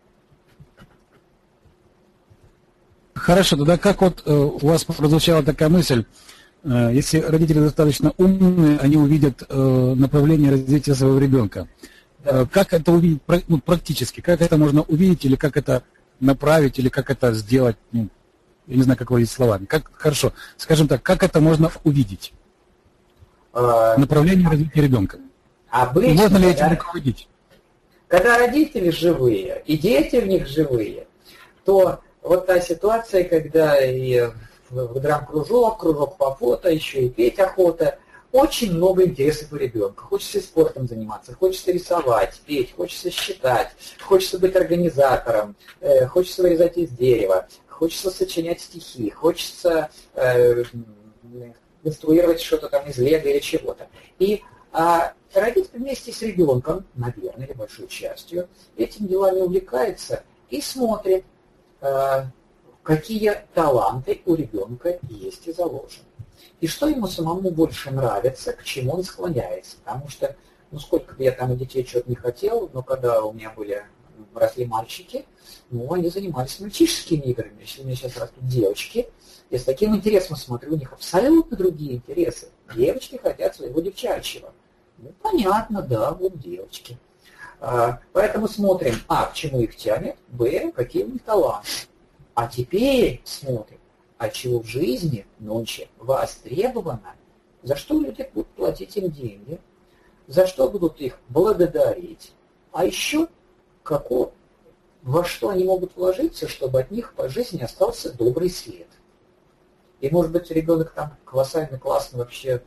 Хорошо, тогда как вот у вас прозвучала такая мысль, если родители достаточно умные, они увидят направление развития своего ребенка. Да. Как это увидеть практически? Как это можно увидеть, или как это направить, или как это сделать? Я не знаю, как выразить словами. Хорошо, скажем так, как это можно увидеть? Направление развития ребенка. Обычно, можно ли этим руководить? Когда родители живые, и дети в них живые, то вот та ситуация, когда и в драм-кружок, кружок по фото, еще и петь охота, очень много интересов у ребенка. Хочется спортом заниматься, хочется рисовать, петь, хочется считать, хочется быть организатором, хочется вырезать из дерева, хочется сочинять стихи, хочется конструировать что-то там из лего или чего-то. И родитель вместе с ребенком, наверное, или большой частью, этим делами увлекается и смотрит, какие таланты у ребенка есть и заложены. И что ему самому больше нравится, к чему он склоняется. Потому что, ну сколько бы я там у детей что-то не хотел, но когда у меня росли мальчики, ну они занимались мальчишескими играми. Если у меня сейчас растут девочки, я с таким интересом смотрю, у них абсолютно другие интересы. Девочки хотят своего девчачьего. Ну понятно, да, вот девочки. Поэтому смотрим, к чему их тянет, какие у них таланты. А теперь смотрим, чего в жизни ночи востребовано, за что люди будут платить им деньги, за что будут их благодарить, а еще во что они могут вложиться, чтобы от них по жизни остался добрый след. И может быть ребенок там колоссально классно вообще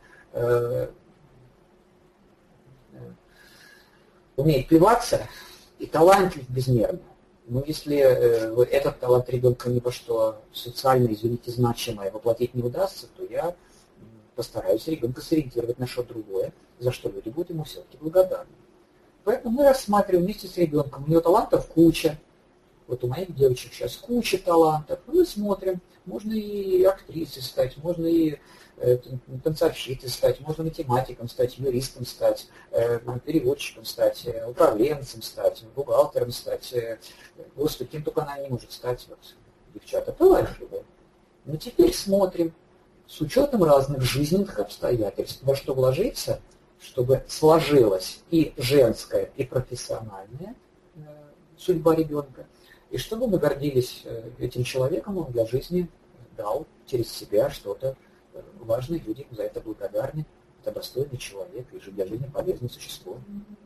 умеет плеваться и талантлив безмерно. Но если этот талант ребенка ни во что социально, извините, значимое воплотить не удастся, то я постараюсь ребенка сориентировать на что-то другое, за что люди будут ему все-таки благодарны. Поэтому мы рассматриваем вместе с ребенком. У него талантов куча. Вот у моих девочек сейчас куча талантов. Мы смотрим, можно и актрисой стать, можно и танцовщицей стать, можно математиком стать, юристом стать, переводчиком стать, управленцем стать, бухгалтером стать. Господи, кем только она не может стать, вот, девчата, талантливые. Но теперь смотрим, с учетом разных жизненных обстоятельств, во что вложиться, чтобы сложилась и женская, и профессиональная судьба ребенка, и чтобы мы гордились этим человеком, он для жизни дал через себя что-то важное, люди за это благодарны, это достойный человек и для жизни полезное существо.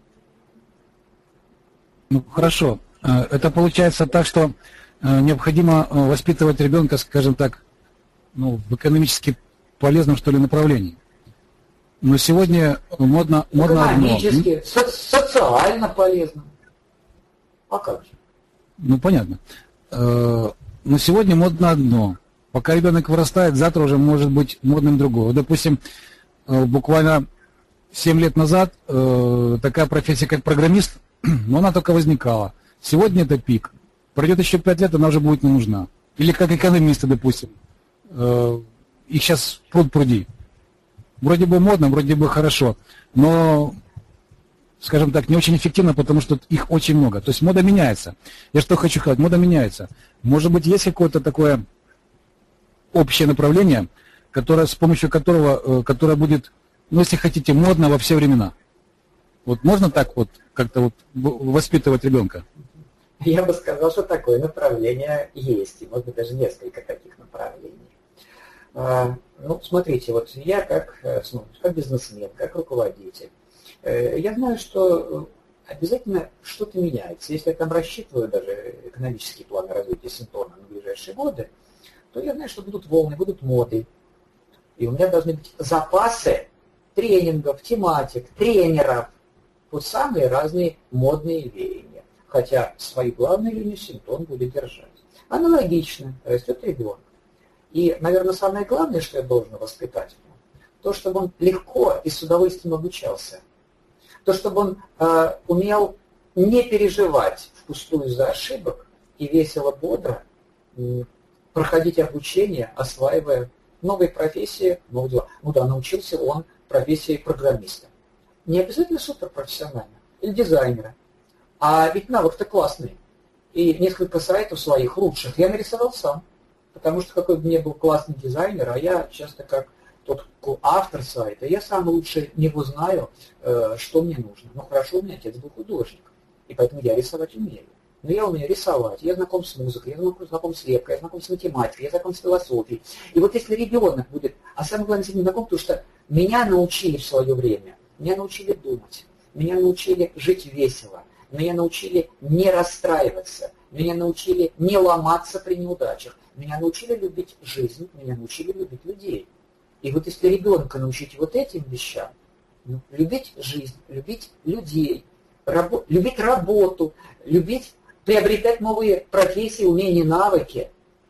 Ну, хорошо. Это получается так, что необходимо воспитывать ребенка, скажем так, в экономически полезном, что ли, направлении. Но сегодня модно экономически, социально полезно. А как же? Ну, понятно. Но сегодня модно одно. Пока ребенок вырастает, завтра уже может быть модным другое. Вот, допустим, буквально 7 лет назад такая профессия, как программист, но она только возникала. Сегодня это пик. Пройдет еще 5 лет, она уже будет не нужна. Или как экономисты, допустим. Их сейчас пруд-пруди. Вроде бы модно, вроде бы хорошо, но, скажем так, не очень эффективно, потому что их очень много. То есть мода меняется. Я что хочу сказать, мода меняется. Может быть, есть какое-то такое общее направление, с помощью которое будет, если хотите, модно во все времена. Вот можно так вот как-то вот воспитывать ребенка? Я бы сказал, что такое направление есть, и может быть даже несколько таких направлений. Ну, смотрите, вот я как бизнесмен, как руководитель, я знаю, что обязательно что-то меняется. Если я там рассчитываю даже экономические планы развития Синтона на ближайшие годы, то я знаю, что будут волны, будут моды. И у меня должны быть запасы тренингов, тематик, тренеров, вот самые разные модные веяния. Хотя свою главную линию Синтон будет держать. Аналогично растет ребенок. И, наверное, самое главное, что я должен воспитать, то, чтобы он легко и с удовольствием обучался. То, чтобы он умел не переживать впустую из-за ошибок и весело, бодро проходить обучение, осваивая новые профессии, новые дела. Ну да, научился он профессии программиста. Не обязательно суперпрофессионально, или дизайнера. А ведь навык-то классный. И несколько сайтов своих лучших я нарисовал сам. Потому что какой бы ни был классный дизайнер, а я часто как тот автор сайта, я сам лучше него знаю, что мне нужно. Но хорошо, у меня отец был художник, и поэтому я рисовать умею. Но я умею рисовать, я знаком с музыкой, я знаком с лепкой, я знаком с математикой, я знаком с философией. И вот если ребенок будет, а самое главное, с ним знаком, потому что меня научили в свое время, меня научили думать, меня научили жить весело, меня научили не расстраиваться, меня научили не ломаться при неудачах. Меня научили любить жизнь, меня научили любить людей. И вот если ребенка научить вот этим вещам, любить жизнь, любить людей, любить работу, любить приобретать новые профессии, умения, навыки,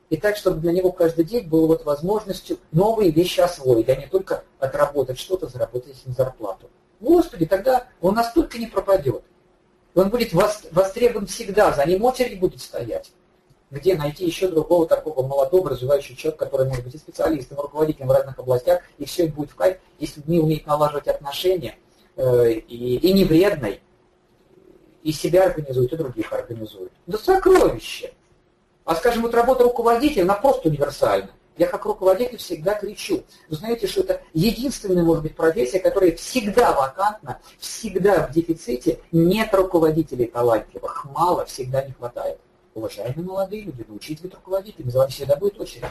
и так, чтобы для него каждый день был вот возможностью новые вещи освоить, а не только отработать что-то, заработать им зарплату. Господи, тогда он настолько не пропадет. Он будет востребован всегда, за ним очередь будет стоять. Где найти еще другого такого молодого, развивающего человека, который может быть и специалистом, и руководителем в разных областях, и все им будет в кайф, если не умеет налаживать отношения, и не вредный, и себя организует, и других организует. Да сокровище! А, скажем, вот работа руководителя, она просто универсальна. Я как руководитель всегда кричу. Вы знаете, что это единственная, может быть, профессия, которая всегда вакантна, всегда в дефиците. Нет руководителей талантливых. Мало, всегда не хватает. Уважаемые молодые люди, научите быть руководителями, за вами всегда будет очередь.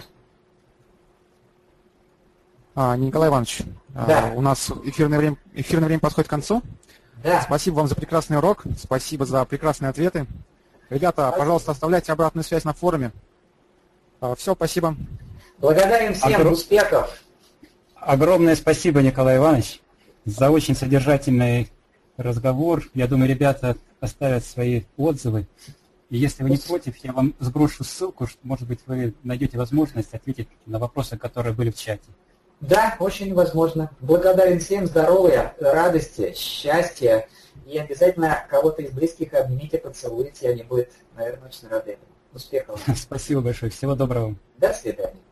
Николай Иванович, да. У нас эфирное время подходит к концу. Да. Спасибо вам за прекрасный урок, спасибо за прекрасные ответы. Ребята, пожалуйста, оставляйте обратную связь на форуме. Все, спасибо. Благодарим всем, успехов. Огромное спасибо, Николай Иванович, за очень содержательный разговор. Я думаю, ребята оставят свои отзывы. И если вы не против, я вам сброшу ссылку, что, может быть, вы найдете возможность ответить на вопросы, которые были в чате. Да, очень возможно. Благодарен всем, здоровья, радости, счастья. И обязательно кого-то из близких обнимите, поцелуйте, они будут, наверное, очень рады. Успехов. Спасибо большое. Всего доброго. До свидания.